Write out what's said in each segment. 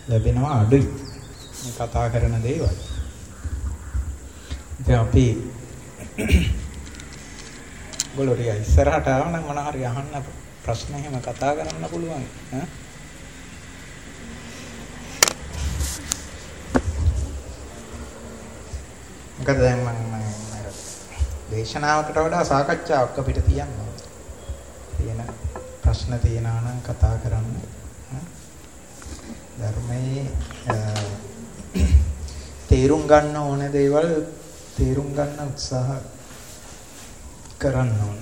ලැබෙනවා අඩුයි. මේ කතා කරන දේවල්. ඉතින් අපි ගොල්ලෝ ඉස්සරහට ආවනම් මොන හරි අහන්න ප්‍රශ්න එහෙම කතා කරන්න පුළුවන් ඈ. මොකද දැන් මම දේශනාවකට වඩා සාකච්ඡාවක් අපිට තියන්න තියෙන ප්‍රශ්න තියෙනවා නම් කතා කරන්න. ධර්මයේ තේරුම් ගන්න ඕන දේවල් තේරුම් ගන්න උත්සාහ කරන්න ඕන.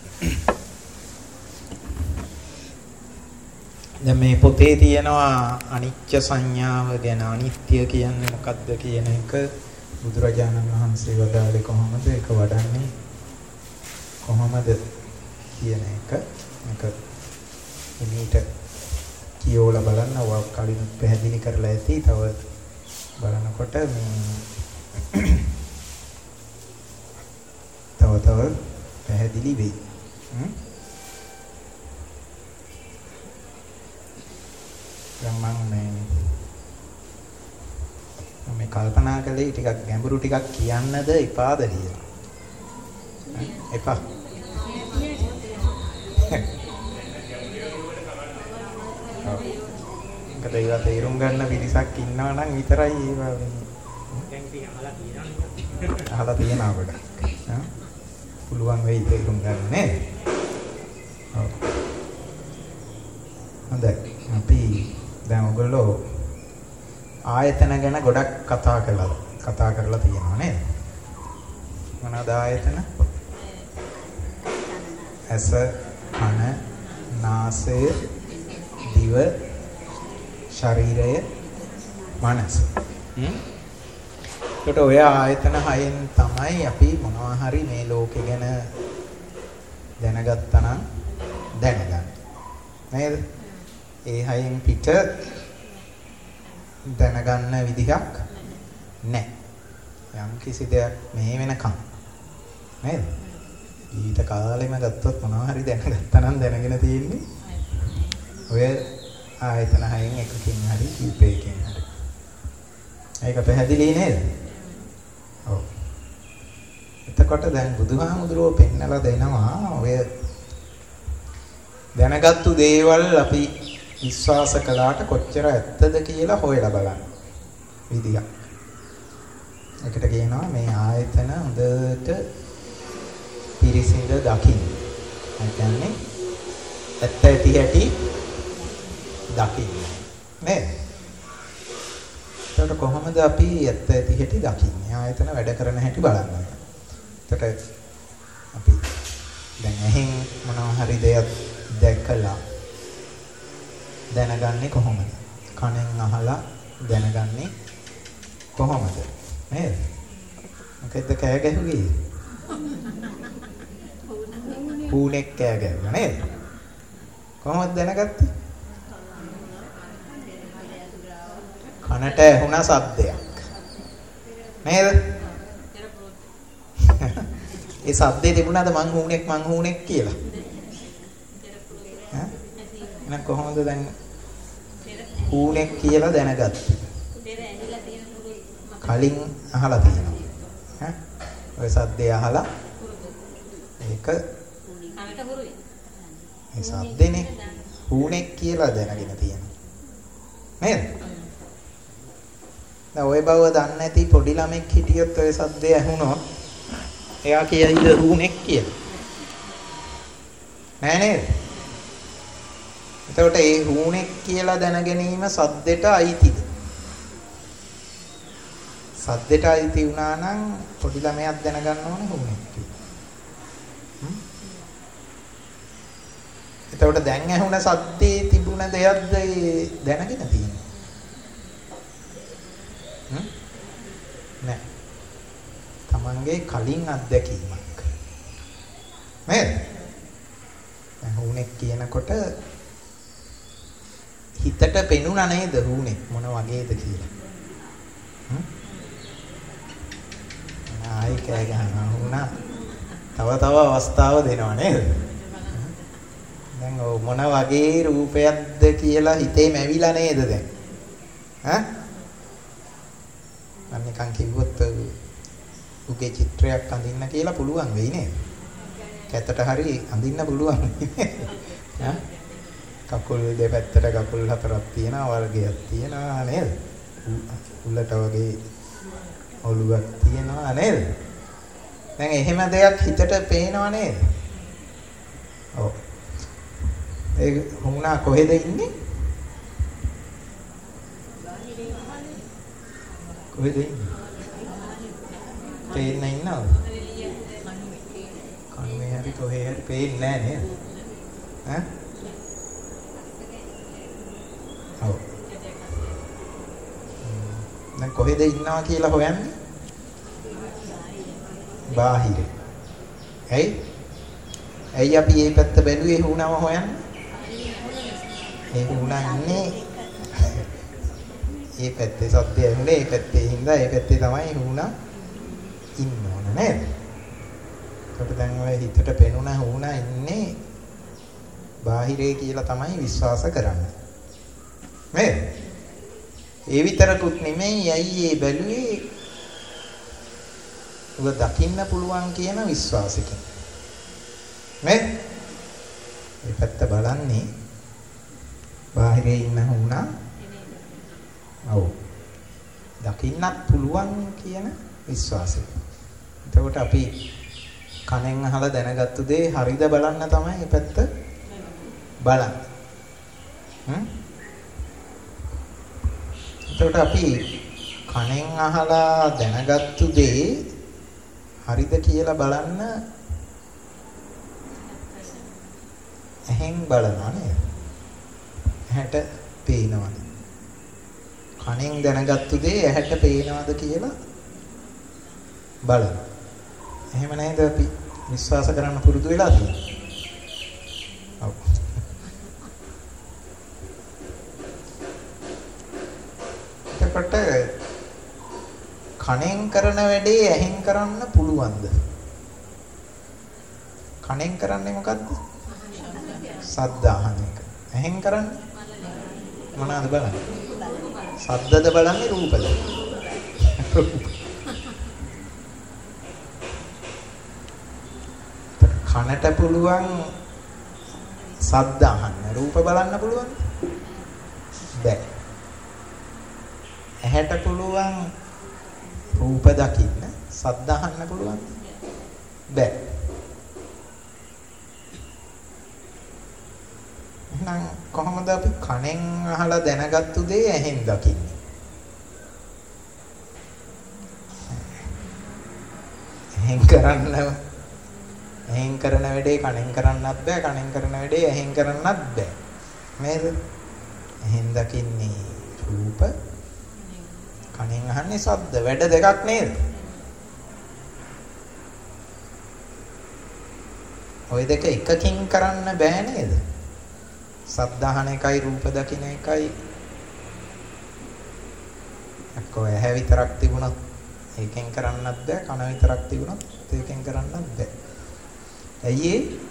දැන් මේ පොතේ තියෙනවා අනිත්‍ය සංඥාව ගැන. අනිත්‍ය කියන්නේ මොකක්ද කියන එක බුදුරජාණන් වහන්සේ වදාළේ කොහොමද? ඒක වඩන්නේ කොහොමද කියන එක. මේක එමෙිට කියෝලා බලන්න. ඔය කලින් පැහැදිලි කරලා ඇති. තව බලනකොට තව පැහැදිලි වෙයි. දැන් මම කල්පනා කළේ ටිකක් ගැඹුරු ටිකක් කියන්නද එපාද කියලා. එපා. මොකද ඒවා තේරුම් ගන්න පිරිසක් ඉන්නවා නම් විතරයි ඒවා අහලා තියෙනවා ගොඩක්. පුළුවන් වෙයි තේරුම් ගන්න නේද? ඔව්. හොඳයි. අපි දැන් ඔයගොල්ලෝ ආයතන ගැන ගොඩක් කතා කරලා තියෙනවා නේද? මොනවාද ආයතන? ඇස, කන, නාසය, දිව, ශරීරය, මනස. ඒකට ඔය ආයතන හයෙන් තමයි අපි මොනවා හරි මේ ලෝකෙ ගැන දැනගත්තා නම් දැනගන්නේ. නේද? ඒ හයෙන් පිට දැනගන්න විදිහක් නැහැ. යම් කිසි දෙයක් මේ වෙනකම් නේද? ඊට කාලෙම ගත්තොත් මොනවා හරි දැනගත්තා නම් දැනගෙන තියෙන්නේ ඔය ආයතන හයෙන් එකකින් හරි කීපයකින් හරි. ඒක පැහැදිලි නේද? ඔව්. එතකොට දැන් බුදුහාමුදුරුවෝ පෙන්නලා දෙනවා ඔය දැනගත්තු දේවල් අපි විශ්වාස කළාට කොච්චර ඇත්තද කියලා හොයලා බලන්න විදියක්. ඒකට කියනවා මේ ආයතන හොඳට පිරිසිඳ දකින්න. ඒ කියන්නේ ඇත්ත ඇති හැටි දකින්න. නේද? ඒකට කොහොමද අපි ඇත්ත ඇති හැටි දකින්නේ? ආයතන වැඩ කරන හැටි බලන්න. ඒකට අපි දැන් එහෙන් මොනවා හරි දෙයක් දැකලා දැනගන්නේ කොහොමද? කනෙන් අහලා දැනගන්නේ කොහොමද? නේද? මොකෙද්ද කෑ ගැහුවේ? පූනෙක් කෑ ගැහුවා නේද? කොහොමද දැනගත්තේ? කනට ඇහුණ ශබ්දයක්. නේද? ඒ ශබ්දේ තිබුණාද මං හුණෙක් කියලා? ඈ? එහෙනම් කොහොමද දැන් හුණෙක් කියලා දැනගත්තේ? කලින් අහලා තියෙනවා. ඈ? ඔය ශබ්දේ අහලා ඒක කනට හුරුයි. ඒ ශබ්දේනේ හුණෙක් කියලා දැනගෙන තියෙනවා. නේද? දැන් ওই බව දන්නේ නැති පොඩි ළමෙක් හිටියොත් ඔය ශබ්දය ඇහුනොත් එයා කියයිද හුණෙක් කියලා? නෑ නේද? එතකොට ඒ හුණෙක් කියලා දැන ගැනීම සද්දෙට අයිතිද? සද්දෙට අයිති වුණා නම් පොඩි ළමයාත් දැනගන්න ඕනේ හුණෙක් කියලා. එතකොට දැන් ඇහුණ සද්දේ තිබුණ දෙයක්ද දැනගෙන තියෙන්නේ? නෑ. තමන්ගේ කලින් අත්දැකීමක්. නේද? දැන් හුණෙක් කියනකොට හිතට පෙනුණා නේද හුණෙක් මොන වගේද කියලා? ආයි කෑ ගහනවා වුණා. තව අවස්ථාව දෙනවා නේද? දැන් මොන වගේ රූපයක්ද කියලා හිතේ මැවිලා නේද දැන්? ඈ? මම නිකන් කිව්වොත් උගේ චිත්‍රයක් අඳින්න කියලා පුළුවන් වෙයි නේද? කැතට හරි අඳින්න පුළුවන් ඈ? කකුල් දෙපැත්තට කකුල් හතරක් තියෙනවා වර්ගයක් තියෙනවා නේද? උල්ලට වගේ ඔළුවක් තියෙනවා නේද? දැන් එහෙම දෙයක් හිතට පේනව නේද? ඔව්. ඒ වුණා කොහෙද ඉන්නේ? කොහෙද ඉන්නේ? පේන්න ඉන්නවද? කන්නේ හරි කොහේ හරි පේන්නේ නැහැ නේද? ඈ? ඔව්. දැන් කොහෙද ඉන්නවා කියලා හොයන්නේ? බාහිර. ඇයි? ඇයි අපි මේ පැත්ත බැලුවේ හුණම හොයන්නේ? ඒ හුණා ඉන්නේ මේ පැත්තේ සද්දය ඇහුනේ මේ පැත්තේ හින්දා මේ පැත්තේ තමයි හුණා ඉන්න ඕන නේද? අපිට දැන් ඔය හිතට පෙනුන හුණා ඉන්නේ බාහිරේ කියලා තමයි විශ්වාස කරන්නේ. නේද? ඒ විතරකුත් නෙමෙයි ඇයි ඒ බැලුවේ ඔබ දකින්න පුළුවන් කියන විශ්වාසකින්. නේද? මේ පැත්ත බලන්නේ බාහිරේ ඉන්න වුණා. ඔව්. දකින්නත් පුළුවන් කියන විශ්වාසය. එතකොට අපි කනෙන් අහලා දැනගත්තු දේ හරිද බලන්න තමයි මේ පැත්ත බලන්නේ. එතකොට අපි කනෙන් අහලා දැනගත්තු දේ හරිද කියලා බලන්න ඇහෙන් බලනවා නේද? ඇහැට පේනවද? කනෙන් දැනගත්තු දේ ඇහැට පේනවද කියලා බලන්න. එහෙම නේද අපි විශ්වාස කරන්න පුරුදු වෙලා තියෙන්නේ. ඔව්. එතකොට කනෙන් කරන වැඩේ ඇහෙන් කරන්න පුළුවන්ද? කනෙන් කරන්නේ මොකද්ද? ශබ්ද අහන එක. ඇහෙන් කරන්නේ මොනවාද බලන්නේ? ශබ්දද බලන්නේ රූපද? කනට පුළුවන් ශබ්ද අහන්න. රූප බලන්න පුළුවන්? බැ. ඇහැට පුළුවන් රූප දකින්න. ශබ්ද අහන්න පුළුවන්? බැ. එහෙනම් කොහොමද අපි කනෙන් අහලා දැනගත්තු දේ ඇහෙන් දකින්නේ? ඇහෙන් කරන වැඩේ කනෙන් කරන්නත් බෑ, කනෙන් කරන වැඩේ ඇහෙන් කරන්නත් බෑ. නේද? ඇහෙන් දකින්නේ රූප, කනෙන් අහන්නේ ශබ්ද. වැඩ දෙකක් නේද? ওই දෙක එකකින් කරන්න බෑ නේද? ශබ්ද අහන එකයි රූප දකින්න එකයි අක්කෝ ඇහැ විතරක් තිබුණොත් ඒකෙන් කරන්නත් බෑ, කන විතරක් තිබුණොත් ඒකෙන් කරන්නත් බෑ. ඇයි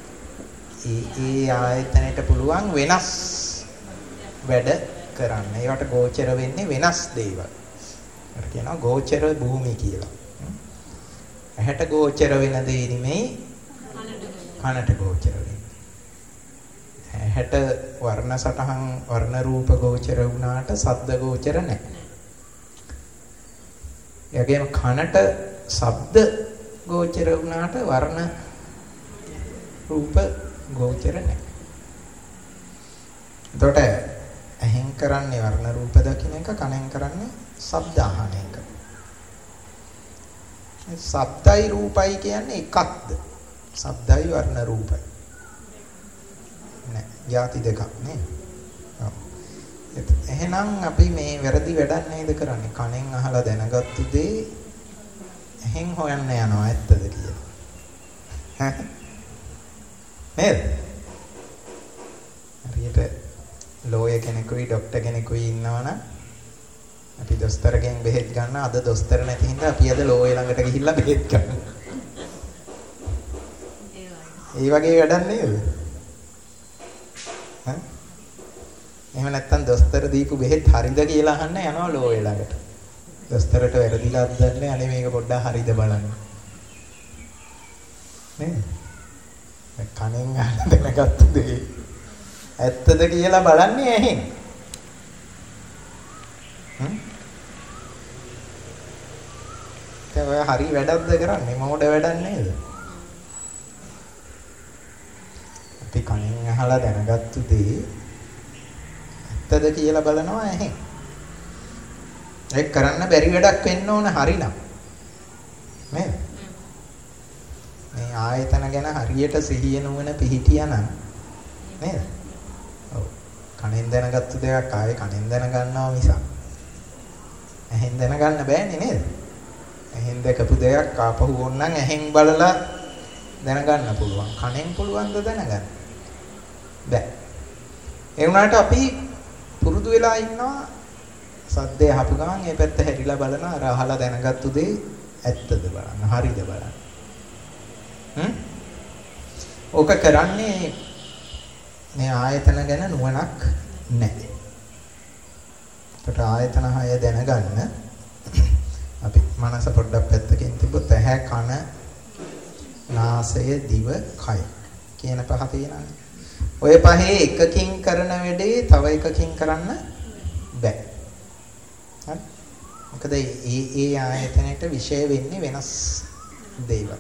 ඒ ආයතනයට පුළුවන් වෙනස් වැඩ කරන්න. ඒවට ගෝචර වෙන්නේ වෙනස් දේවල්. ඒකට කියනවා ගෝචර භූමි කියලා. ඇහැට ගෝචර වෙන දේ නෙමෙයි කනට ගෝචර වෙන්නේ. ඇහැට වර්ණ සටහන් වර්ණ රූප ගෝචර වුණාට ශබ්ද ගෝචර නැහැ. එයාගේම කනට ශබ්ද ගෝචර වුණාට වර්ණ රූප ගෝචර නැහැ. එතකොට ඇහෙන් කරන්නේ වර්ණ රූප දකින්න එක, කනෙන් කරන්නේ ශබ්ද අහන එක. ශබ්දයි රූපයි කියන්නේ එකක්ද? ශබ්දයි වර්ණ රූපයි නෑ, ಜಾති දෙකක් නේ. ඔව්. එහෙනම් අපි මේ වැරදි වැඩක් නේද කරන්නේ? කනෙන් අහලා දැනගත්තු දේ එහෙන් හොයන්න යනවා ඇත්තද කියලා. නේද? හරියට ලෝය කෙනෙකුයි ડોක්ටර් කෙනෙකුයි ඉන්නවනම් අපි දොස්තරගෙන් බෙහෙත් ගන්න. අද දොස්තර නැති හින්දා අපි අද ලෝය ළඟට ගිහිල්ලා බෙහෙත් ගන්න. ඒ වගේ වැඩක් නේද? එහෙම නැත්නම් දොස්තර දීපු බෙහෙත් හරිද කියලා අහන්න යනවා ලෝය ළඟට. දොස්තරට වැරදිලාද දන්නේ අනේ මේක පොඩ්ඩක් හරිද බලන්න. නේද? කණෙන් අහලා දැනගත්තු දෙය ඇත්තද කියලා බලන්නේ ඇහෙන්. ඔය හරි වැඩක්ද කරන්නේ මොඩ වැඩක් නේද? අපි කණෙන් අහලා දැනගත්තු දේ ඇත්තද කියලා බලනවා ඇහෙන්. ඒක කරන්න බැරි වැඩක් වෙන්න ඕන හරිනම්. නේද? මේ ආයතන ගැන හරියට සිහිය නුවණ පිහිටියානම් නේද? ඔව්. කණෙන් දැනගත්තු දෙයක් ආයේ කණෙන් දැනගන්නවා මිසක් ඇහෙන් දැනගන්න බෑනේ නේද? ඇහෙන් දැකපු දෙයක් ආපහු ඕනනම් ඇහෙන් බලලා දැනගන්න පුළුවන්. කනෙන් පුළුවන්ද දැනගන්න? බෑ. ඒ වුණාට අපි පුරුදු වෙලා ඉන්නවා සද්දේ අහපු ගමන් මේ පැත්ත හැරිලා බලන අර අහලා දැනගත්තු දේ ඇත්තද බලන්න, හරිද බලන්න. ඕක කරන්නේ මේ ආයතන ගැන නුවණක් නැහැ. ඒකට ආයතන 6 දැනගන්න අපි මනස පොඩ්ඩක් පැත්තකින් තිබ්බොත් ඇහැ කන නාසය දිව කය කියන පහ තියෙනවානේ. ඔය පහේ එකකින් කරන වැඩේ තව එකකින් කරන්න බෑ. හරි? මොකද ඒ ආයතනයට විශේෂ වෙන්නේ වෙනස් දේවල්.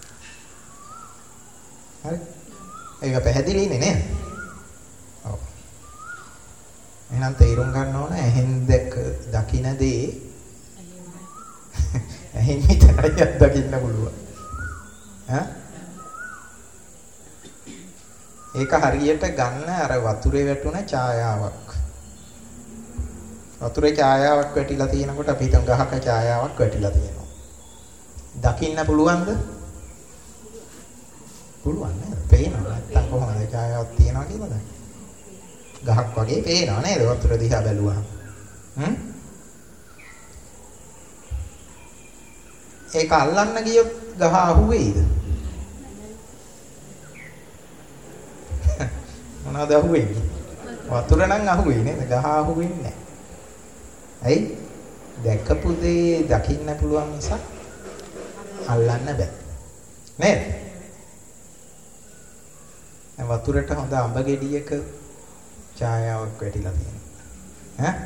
හරි? ඒක පැහැදිලිනේ නේද? ඔව්. එහෙනම් තේරුම් ගන්න ඕන ඇහෙන් දකින දේ ඇහෙන් විතරයි දකින්න පුළුවන්. ඈ? ඒක හරියට ගන්න අර වතුරේ වැටුණ ඡායාවක්. වතුරේ ඡායාවක් වැටිලා තියෙනකොට අපි හිතමු ගහක ඡායාවක් වැටිලා තියෙනවා. දකින්න පුළුවන්ද? පුළුවන් නේද? පේනවා. නැත්තම් කොහොමද ඡායාවක් තියනවා කියලාද? ගහක් වගේ පේනවා නේද? වතුර දිහා බැලුවහම. ඒක අල්ලන්න ගියොත් ගහ අහුවෙයිද? මොනවද අහුවෙන්නේ? වතුර නම් අහුවෙයි නේද? ගහ අහුවෙන්නේ නැහැ. ඇයි? දැකපු දේ දකින්න පුළුවන් නිසා අල්ලන්න බෑ. නේද? දැන් වතුරට හොඳ අඹ ගෙඩියක ඡායාවක් වැටිලා තියෙනවා. ඈ?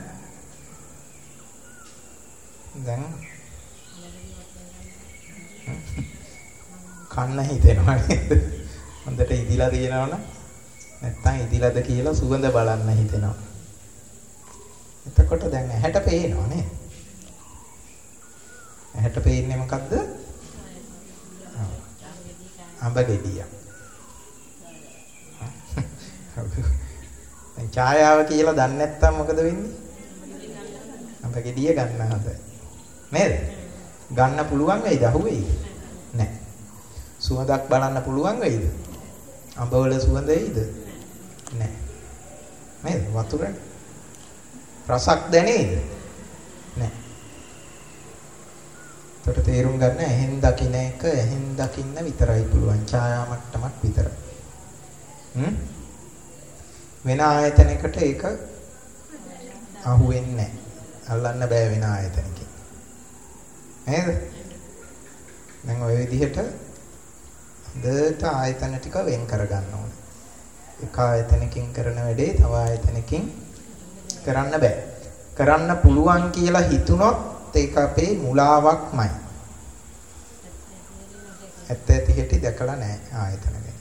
දැන් කන්න හිතෙනවා නේද? හොඳට ඉදිලා තියෙනවනම් නැත්තම් ඉදිලාද කියලා සුවඳ බලන්න හිතෙනවා. එතකොට දැන් ඇහැට පේනවා නේද? ඇහැට පේන්නේ මොකද්ද? අඹ ගෙඩිය. දැන් ඡායාව කියලා දන්නේ නැත්තම් මොකද වෙන්නේ? අඹ ගෙඩිය ගන්න හදයි. නේද? ගන්න පුළුවන් වෙයිද? අහුවෙයිද? නැහැ. සුවඳක් බලන්න පුළුවන් වෙයිද? අඹවල සුවඳ එයිද? නැහැ. නේද? වතුරේ රසක් දැනේද? නැහැ. ඒකට තේරුම් ගන්න ඇහෙන් දකින්න එක ඇහෙන් දකින්න විතරයි පුළුවන්. ඡායා මට්ටමක් විතරයි. වෙන ආයතනයකට ඒක අහුවෙන්නේ නැහැ. අල්ලන්න බෑ වෙන ආයතනකින්. නේද? දැන් ඔය විදිහට හොඳට ආයතන ටික වෙන් කරගන්න ඕනේ. එක ආයතනකින් කරන වැඩේ තව ආයතනකින් කරන්න බෑ. කරන්න පුළුවන් කියලා හිතුනොත් ඒක අපේ මුලාවක්මයි. ඇත්ත ඇති හැටි දැකලා නැහැ ආයතන ගැන.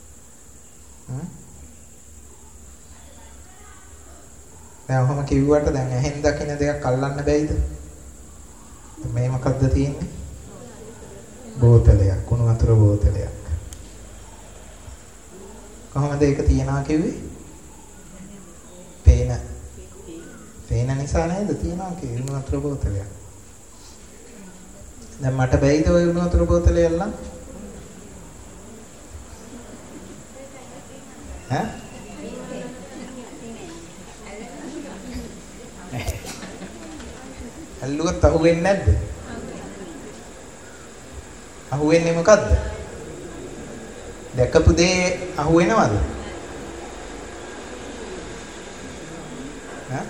දැන් ඔහොම කිව්වට දැන් ඇහෙන් දකින්න දෙයක් අල්ලන්න බැයිද? මේ මොකද්ද තියෙන්නේ? බෝතලයක්, කුණු වතුර බෝතලයක්. කොහොමද ඒක තියනවා කිව්වේ? පේන නිසා නේද තියනවා කිව්වේ කුණු වතුර බෝතලයක්. දැන් මට බැයිද ওই කුණු වතුර බෝතලය අල්ලන්න? ඈ? අල්ලුවත් අහුවෙන්නේ නැද්ද? අහුවෙන්නේ මොකද්ද? දැකපු දේ අහුවෙනවද? ඈ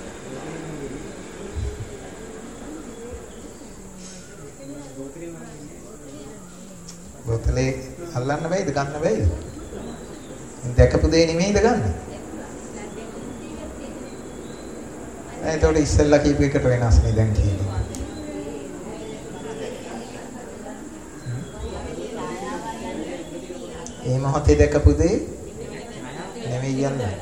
බෝතලේ අල්ලන්න බැයිද ගන්න බැයිද? දැකපු දේ නෙමෙයිද ගන්න? එතකොට ඉස්සෙල්ලා කීප එකට වෙනස් නේ දැන් කියන්නේ. මේ මොහොතේ දැකපු දේ නෙමෙයි යන්නේ.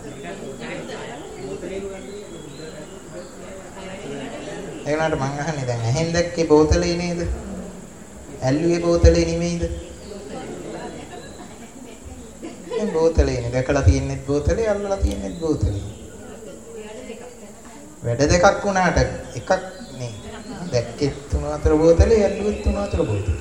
ඒ වුණාට මං අහන්නේ දැන් ඇහෙන් දැක්කේ බෝතලේ නේද? ඇල්ලුවේ බෝතලේ නෙමෙයිද? දැන් බෝතලේනේ දැකලා තියෙන්නේ බෝතලේ අල්ලලා තියෙන්නේ බෝතලේ. වැඩ දෙකක් වුණාට එකක් නේ. දැක්කේ තුන අතර බෝතලේ ඇල්ලුවේ තුන අතර බෝතලේ.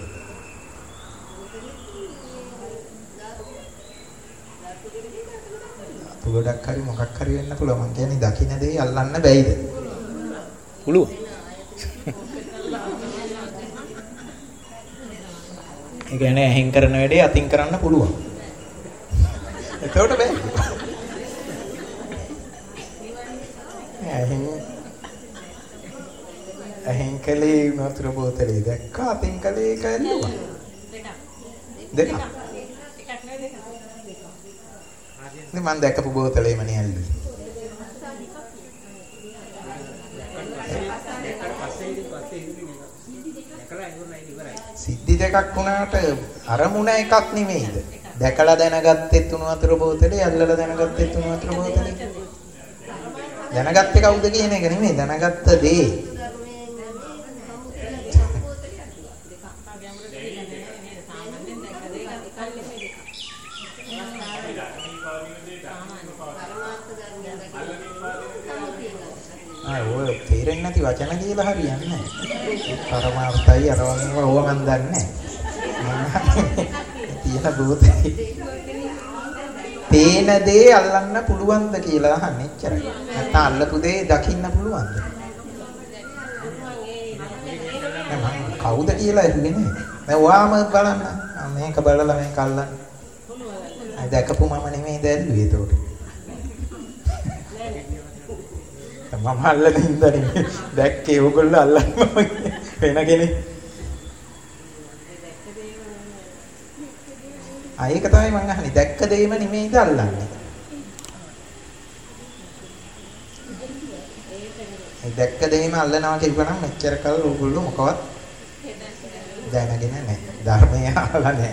අතු ගොඩක් හරි මොකක් හරි වෙන්න පුළුවන්. මං කියන්නේ දකින්න දේ අල්ලන්න බැයිද? පුළුවන්. ඒ කියන්නේ ඇහෙන් කරන වැඩේ අතින් කරන්න පුළුවන්. එතකොට බෑ. ඇහෙන් කලේ වතුර බෝතලේ දැක්කා අතින් කලේ ඒක ඇල්ලුවා. දෙකක්. නේ මම දැක්කපු බෝතලේම නේ ඇල්ලුවේ. සිද්ධි දෙකක් වුණාට අරමුණ එකක් නෙමෙයිද? දැකලා දැනගත්තේ තුන වතුර බෝතලේ අල්ලලා දැනගත්තේ තුන වතුර බෝතලේ. දැනගත්තේ කවුද කියන එක නෙමෙයි දැනගත්ත දේ. ඔය තේරෙන්නේ නැති වචන කියලා හරියන්නේ නැහැ. පරමාර්ථයි අරවන්නව ඕව මන් දන්නේ නැහැ. තියෙන බෝතේ. පේන දේ අල්ලන්න පුළුවන්ද කියලා අහන්නේ එච්චරයි. නැත්නම් අල්ලපු දේ දකින්න පුළුවන්ද? මම කවුද කියලා ඇහුවේ නේ. දැන් ඔයාම බලන්න. මේක බලලා මේක අල්ලන්න. අය දැකපු මම නෙමෙයි දැල්ලුවේ ඒතකොට. මම අල්ලන ඉඳන්නේ දැක්කේ ඕගොල්ලෝ අල්ලන්න වෙන කෙනෙක්. ඒක තමයි මම අහන්නේ දැක්ක දෙයම නෙමෙයිද අල්ලන්නේ. ඒ දැක්ක දෙයම අල්ලනවා කියපුවනම් මෙච්චර කල් ඕගොල්ලෝ මොකවත් දැනගෙන නැහැ. ධර්මය අහලා නැහැ.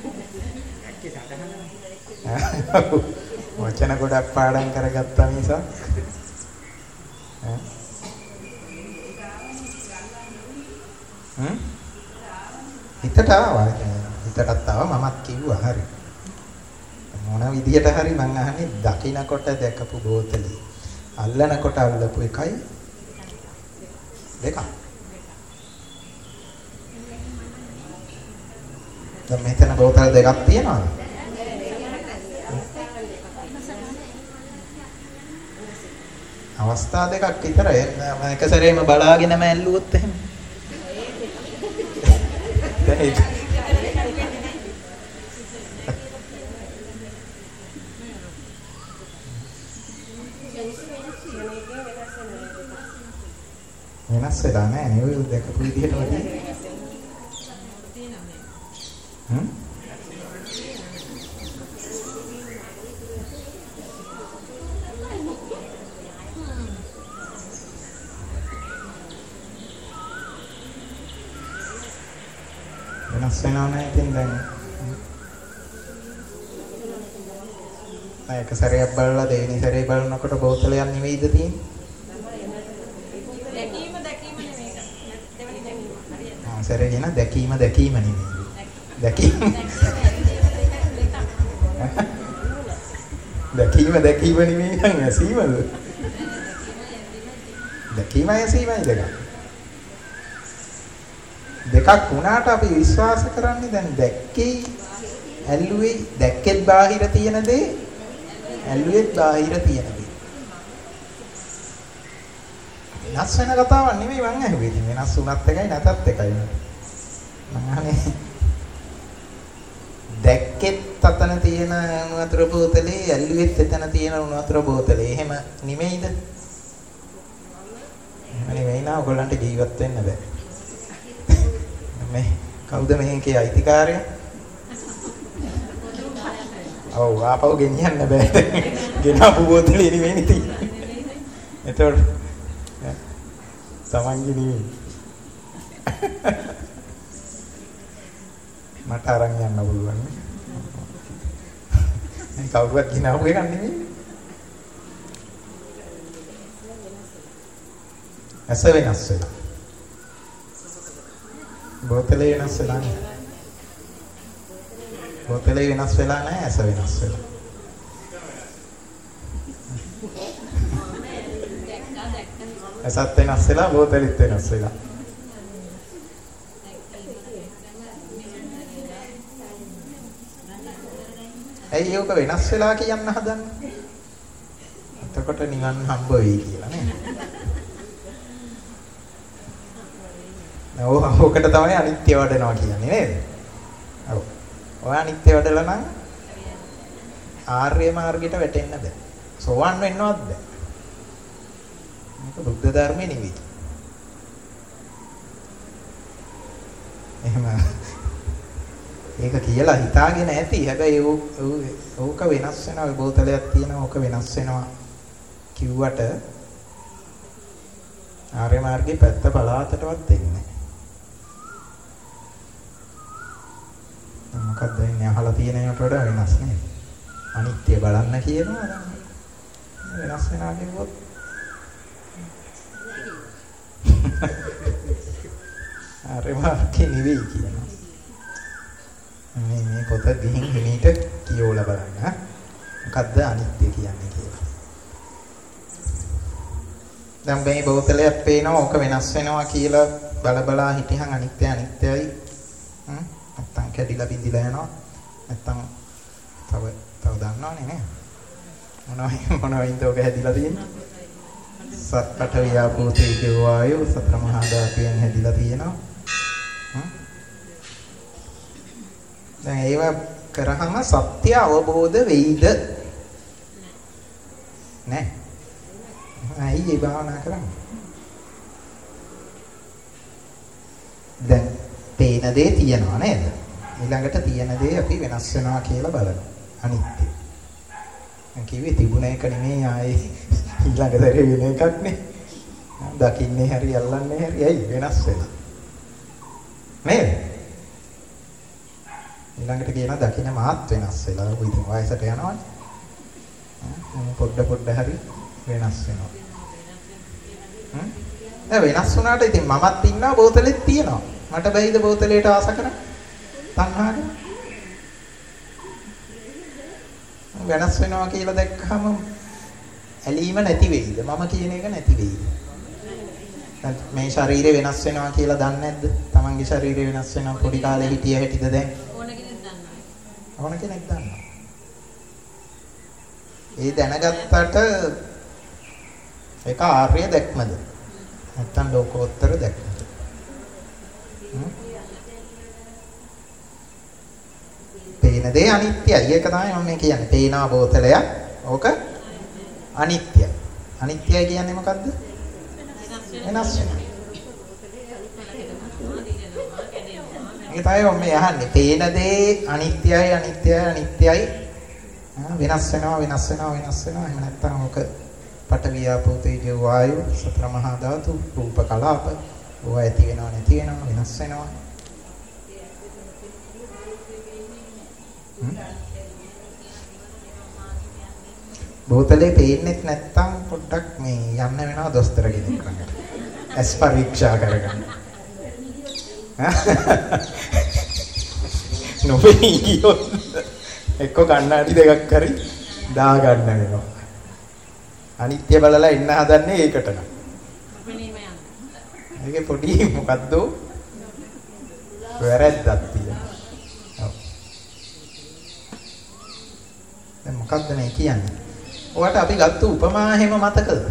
වචන ගොඩක් පාඩම් කරගත්තා නිසා හිතට ආවා හිතටත් ආවා මමත් කිව්වා හරි මොන විදියට හරි මං අහන්නේ දකින්නකොට දැකපු බෝතලේ අල්ලනකොට අල්ලපු එකයි දෙකක් දැන් මෙතන බෝතල් දෙකක් තියෙනවද අවස්ථා දෙකක් විතරයි එක සැරේම බලාගෙනම ඇල්ලුවොත් එහෙම වෙනස් වෙලා නැහැ නේ ඔය දැකපු විදිහටම තියෙන්නේ. වෙනස් වෙනවා නේද ඉතින් දැන් එක සැරයක් බලලා දෙවෙනි සැරේ බලනකොට බෝතලයක් නෙවෙයිද තියෙන්නේ දැකීම නෙවෙයි දෙවෙනි දැකීම සැරේ කියන දැකීම නෙවෙයි දැකීම නෙවෙයි නම් ඇසීමද දැකීම ඇසීමයි දෙකක් වුණාට අපි විශ්වාස කරන්නේ දැන් දැක්කේ ඇල්ලුවේ දැක්කෙත් බාහිර තියෙන දේ ඇල්ලුවෙත් බාහිර තියෙන දේ වෙනස් වෙන කතාවක් නෙමෙයි මං අහුවේ ඉතින් වෙනස් වුණත් එකයි නැතත් එකයි මං අහන්නේ දැක්කෙත් අතන තියෙන උණු වතුර බෝතලේ ඇල්ලුවෙත් එතන තියෙන උණු වතුර බෝතලේ. එහෙම නෙමෙයිද? එහෙම නෙමෙයි නා ඔයගොල්ලන්ට ජීවත් වෙන්න බෑ. මේ කවුද මෙහෙකේ අයිතිකාරයා? ඔව් ආපහු ගෙනියන්න බෑ. ගෙනාපු බෝතලේ නෙමෙයි තියෙන්නේ. එතකොට තමන්ගේ නෙමෙයි. මට අරන් යන්න පුළුවන් නේ. කවුරුත් ගිනාවු එකක් නෙමෙයි. ඇස වෙනස් වෙලා. බෝතලේ වෙනස් වෙලා නෑ. බෝතලේ වෙනස් වෙලා නෑ, ඇස වෙනස් වෙලා. ඇසත් වෙනස් වෙලා බෝතලෙත් වෙනස් වෙලා. ඇයි ඒක වෙනස් වෙලා කියන්න හදන්නේ? එතකොට නිවන් හම්බ වෙයි කියලා නේ. ඕකට තමයි අනිත්‍ය වඩනවා කියන්නේ නේද? ඔව්. ඔය අනිත්‍ය වඩලා නම් ආර්ය මාර්ගයට වැටෙන්න බෑ. සෝවන් වෙන්නවත් බෑ. මේක බුද්ධ ධර්මයේ නෙවෙයි. එහෙම ඒක කියලා හිතාගෙන ඇති. හැබැයි ඕක වෙනස් වෙනවා. ඒ බෝතලයක් තියෙනවා. ඕක වෙනස් වෙනවා කිව්වට ආර්ය මාර්ගයේ පැත්ත පලාතටවත් දෙන්නේ නැහැ. මොකක්ද ඉන්නේ අහලා තියෙන ඒකට වඩා වෙනස් නේ. අනිත්‍ය බලන්න කියනවා. වෙනස් වෙනවා කියනකොට ආර්ය මාර්ගයේ නෙවෙයි කියනවා. මේ පොත ගිහින් හිමීට කියවලා බලන්න. මොකද්ද අනිත්‍ය කියන්නේ කියලා. දැන් මේ බෝතලයක් පේනවා ඕක වෙනස් වෙනවා කියලා බලබලා හිටියන් අනිත්‍යයි. නැත්තම් කැඩිලා බිඳිලා යනවා. නැත්තම් තව දන්නවනේ නේ. මොනවයින්ද ඔක හැදිලා තියෙන්නේ? සත්පට වියාපෝ තේජෝ වායෝ සතර මහා ධාතුයෙන් හැදිලා තියෙනවා. දැන් ඒව කරාම සත්‍ය අවබෝධ වෙයිද? නෑ. ඇයි ඒ භාවනා කරන්නේ? දැන් පේන දේ තියනවා නේද? ඊළඟට තියෙන දේ අපි වෙනස් වෙනවා කියලා බලනවා. අනිත්‍ය. මම කිව්වේ තිබුණ එක නෙමෙයි ආයේ ඊළඟ දරේ වෙන එකක් නේ. දකින්නේ හරි අල්ලන්නේ හරි ඇයි වෙනස් වෙලා. නේද? ඊළඟට කියන දකින්න මාත් වෙනස් වෙලා. ඔය ඉතින් වයසට යනවනේ. පොඩ හරි වෙනස් වෙනවා. වෙනස් වුණාට ඉතින් මමත් ඉන්නවා බෝතලෙත් තියෙනවා. මට බැයිද බෝතලයට ආස කරන්න? තණ්හාවෙන්. වෙනස් වෙනවා කියලා දැක්කම ඇලීම නැති වෙයිද? මම කියන එක නැති වෙයිද? මේ ශරීරය වෙනස් වෙනවා කියලා දන්නේ නැද්ද? තමන්ගේ ශරීරය වෙනස් වෙනවා පොඩි කාලේ හිටිය හැටිද දැන්? ඕන කෙනෙක් දන්නවා. ඒ දැනගත්තට ඒක ආර්ය දැක්මද? නැත්තම් ලෝකෝත්තර දැක්මද? පේන දේ අනිත්‍යයි. ඒක තමයි මම කියන්නේ. පේනා බෝතලයක්. ඕක අනිත්‍යයි. අනිත්‍යයි කියන්නේ මොකද්ද? වෙනස් වෙනවා. ඒක තමයි මම අහන්නේ. පේන දේ අනිත්‍යයි. වෙනස් වෙනවා. එහෙම නැත්නම් ඕක පඨවි ආපෝ තේජෝ වායෝ සතර මහා ධාතු රූප කලාප ඕවා ඇති වෙනවා නැති වෙනවා වෙනස් වෙනවා. බෝතලේ පේන්නෙත් නැත්නම් පොඩ්ඩක් මේ යන්න වෙනවා දොස්තර කෙනෙක් ළඟට. ඇස් පරීක්ෂා කරගන්න. නොපෙනී ගියොත් එක්ක කණ්ණාඩි දෙකක් හරි දා ගන්න වෙනවා. අනිත්‍ය බලලා ඉන්න හදන්නේ ඒකට නම්. නොපෙනීම යන්න. ඒකේ පොඩි මොකද්ද? වැරද්දක් තියෙනවා. ඔව්. දැන් මොකක්ද මේ කියන්නේ? ඔයාට අපි ගත්ත උපමා හැම මතකද?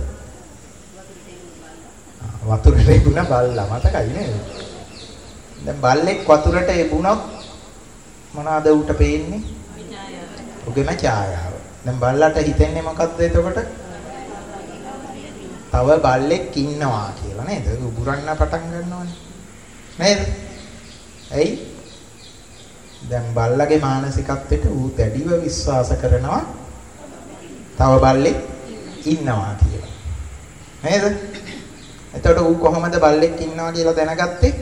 වතුරට එබුණ බල්ලා මතකයි නේද? දැන් බල්ලෙක් වතුරට එබුණොත් මොනවාද ඌට පේන්නේ? උගේම ඡායාව. දැන් බල්ලට හිතෙන්නේ මොකද්ද එතකොට? තව බල්ලෙක් ඉන්නවා කියලා නේද? උගුරන්න පටන් ගන්නවනේ. නේද? එයි දැන් බල්ලගේ මානසිකත්වයට ඌ දැඩිව විශ්වාස කරනවා තව බල්ලෙක් ඉන්නවා කියලා. නේද? එතකොට ඌ කොහොමද බල්ලෙක් ඉන්නවා කියලා දැනගත්තේ?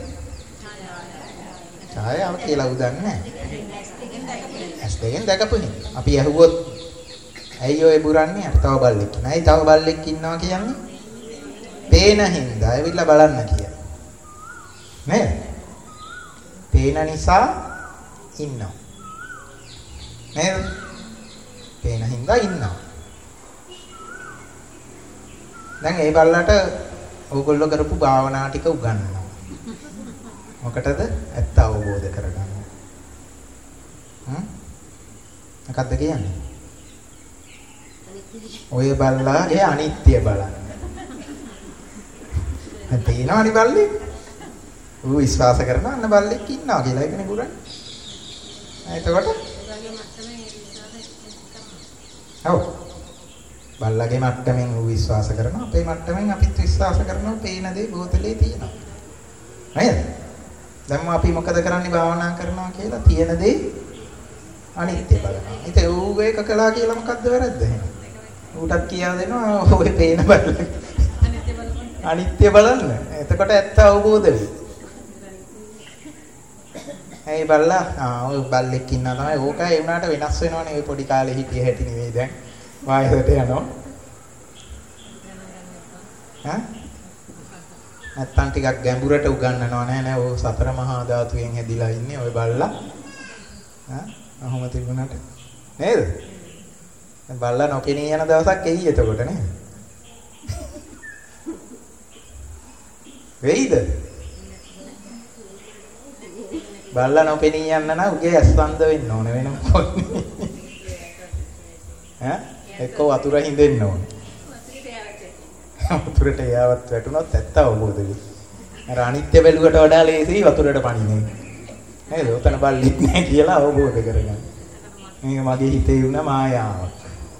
ඡායාව කියලා ඌ දන්නේ නැහැ. ඇස් දෙකෙන් දැකපු හින්දා. අපි ඇහුවොත් ඇයි ඔය බුරන්නේ? අර තව බල්ලෙක් ඉන්නවා. ඇයි තව බල්ලෙක් ඉන්නවා කියන්නේ? පේන හින්දා ඇවිල්ලා බලන්න කියලා. නේද? පේන නිසා ඉන්නවා. නේද? පේන හින්දා ඉන්නවා. දැන් ඒ බල්ලට ඕගොල්ලෝ කරපු භාවනා ටික උගන්වනවා. මොකටද? ඇත්ත අවබෝධ කරගන්න. මොකක්ද කියන්නේ? ඔය බල්ලාගේ අනිත්‍ය බලන්න. දැන් තේනවනේ බල්ලේ. ඌ විශ්වාස කරනවා අන්න බල්ලෙක් ඉන්නවා කියලා ඒකනේ ගුරන්නේ. එතකොට ඔව් බල්ලගේ මට්ටමින් ඌ විශ්වාස කරනවා අපේ මට්ටමින් අපිත් විශ්වාස කරනවා පේන දේ බෝතලේ තියෙනවා. නේද? දැන් අපි මොකද කරන්නේ භාවනා කරනවා කියලා තියෙන දේ අනිත්‍ය බලනවා. ඉතින් ඌ ඒක කළා කියලා මොකද්ද වැරද්ද එහෙනම්? ඌටත් කියා දෙනවා ඔය පේන බල්ල අනිත්‍ය බලන්න. එතකොට ඇත්ත අවබෝධ වෙයි. ඒ බල්ලා ඔය බල්ලෙක් ඉන්නවා තමයි. ඕකයි ඒ උනාට වෙනස් වෙනවනේ. ඔය පොඩි කාලේ හිටිය හැටි නෙවෙයි දැන්. වායසට යනවා. නැත්තම් ටිකක් ගැඹුරට උගන්වනවා නෑ ඔය සතර මහා ධාතුයෙන් හැදිලා ඉන්නේ ඔය බල්ලා. අහම තිබුණාට නේද? දැන් බල්ලා නොපෙනී යන දවසක් එයි එතකොට නේද? වෙයිද? බල්ලා නොපෙනී යන්න නම් උගේ ඇස් වන්ද වෙන්න ඕන වෙන මොකක්ද? එක්ක වතුර හින්දෙන්න ඕන. වතුරට යාවත් වැටුණොත් ඇත්ත අවබෝධ වෙයි. අර අනිත්‍ය බැලුවට වඩා ලේසි වතුරට පණින්නේ. නේද? උතන බල්ලෙක් නැහැ කියලා අවබෝධ කරගන්න. මේක මගේ හිතේ වුණ මායාවක්.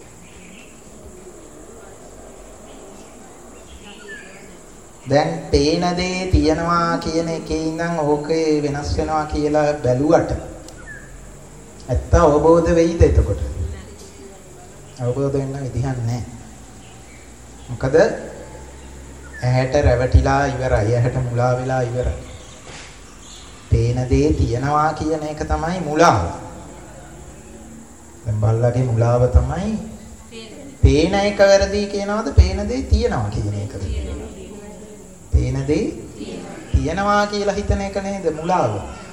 දැන් පේන දේ තියනවා කියන එකේ ඉඳන් ඕකේ වෙනස් වෙනවා කියලා බැලුවට ඇත්ත අවබෝධ වෙයිද එතකොට? අවබෝධ වෙන්න විදිහක් නැහැ. මොකද ඇහැට රැවටිලා ඉවරයි. ඇහැට මුලා වෙලා ඉවරයි. පේන දේ තියනවා කියන එක තමයි මුලාව. දැන් බල්ලගේ මුලාව තමයි පේන එක වැරදි කියනවාද පේන දේ තියනවා කියන එකද? පේන දේ තියනවා කියලා හිතන එක නේද මුලාව.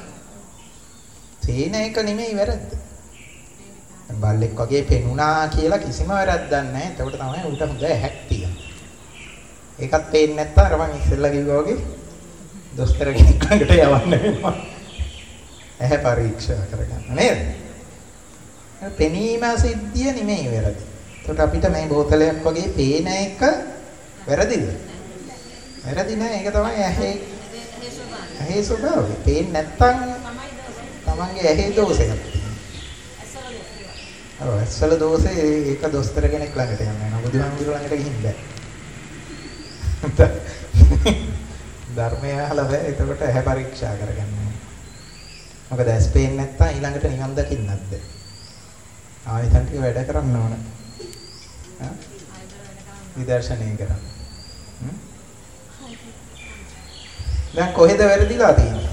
පේන එක නෙමෙයි වැරද්ද. බල්ලෙක් වගේ පෙනුණා කියලා කිසිම වැරද්දක් නැහැ. එතකොට තමයි උන්ට හොඳ ඇහැක් තියෙන්නේ. ඒකත් පේන්නේ නැත්නම් අර මං ඉස්සෙල්ලා කිව්වා වගේ දොස්තර කෙනෙක් ළඟට යවන්න වෙනවා. ඇහැ පරීක්ෂා කරගන්න නේද? පෙනීම සිද්ධිය නෙමෙයි වැරදි. එතකොට අපිට මේ බෝතලයක් වගේ පේන එක වැරදිද? වැරදි නෑ. ඒක තමයි ඇහි ස්වභාවය. පේන්නේ නැත්නම් තමන්ගේ ඇහි දෝෂයක්. ඔව් ඇස්වල දෝෂේ ඒක දොස්තර කෙනෙක් ළඟට යන්න වෙනවා. බුදුහාමුදුරුවෝ ළඟට ගිහින් බෑ. ධර්මය අහලා බෑ. එතකොට ඇහැ පරීක්ෂා කරගන්න ඕනේ. මොකද ඇස් පේන්නේ නැත්නම් ඊළඟට නිවන් දකින්නත් බෑ. ආයතන ටික වැඩ කරන්න ඕන. විදර්ශනය කරන්න. දැන් කොහෙද වැරදිලා තියෙන්නේ?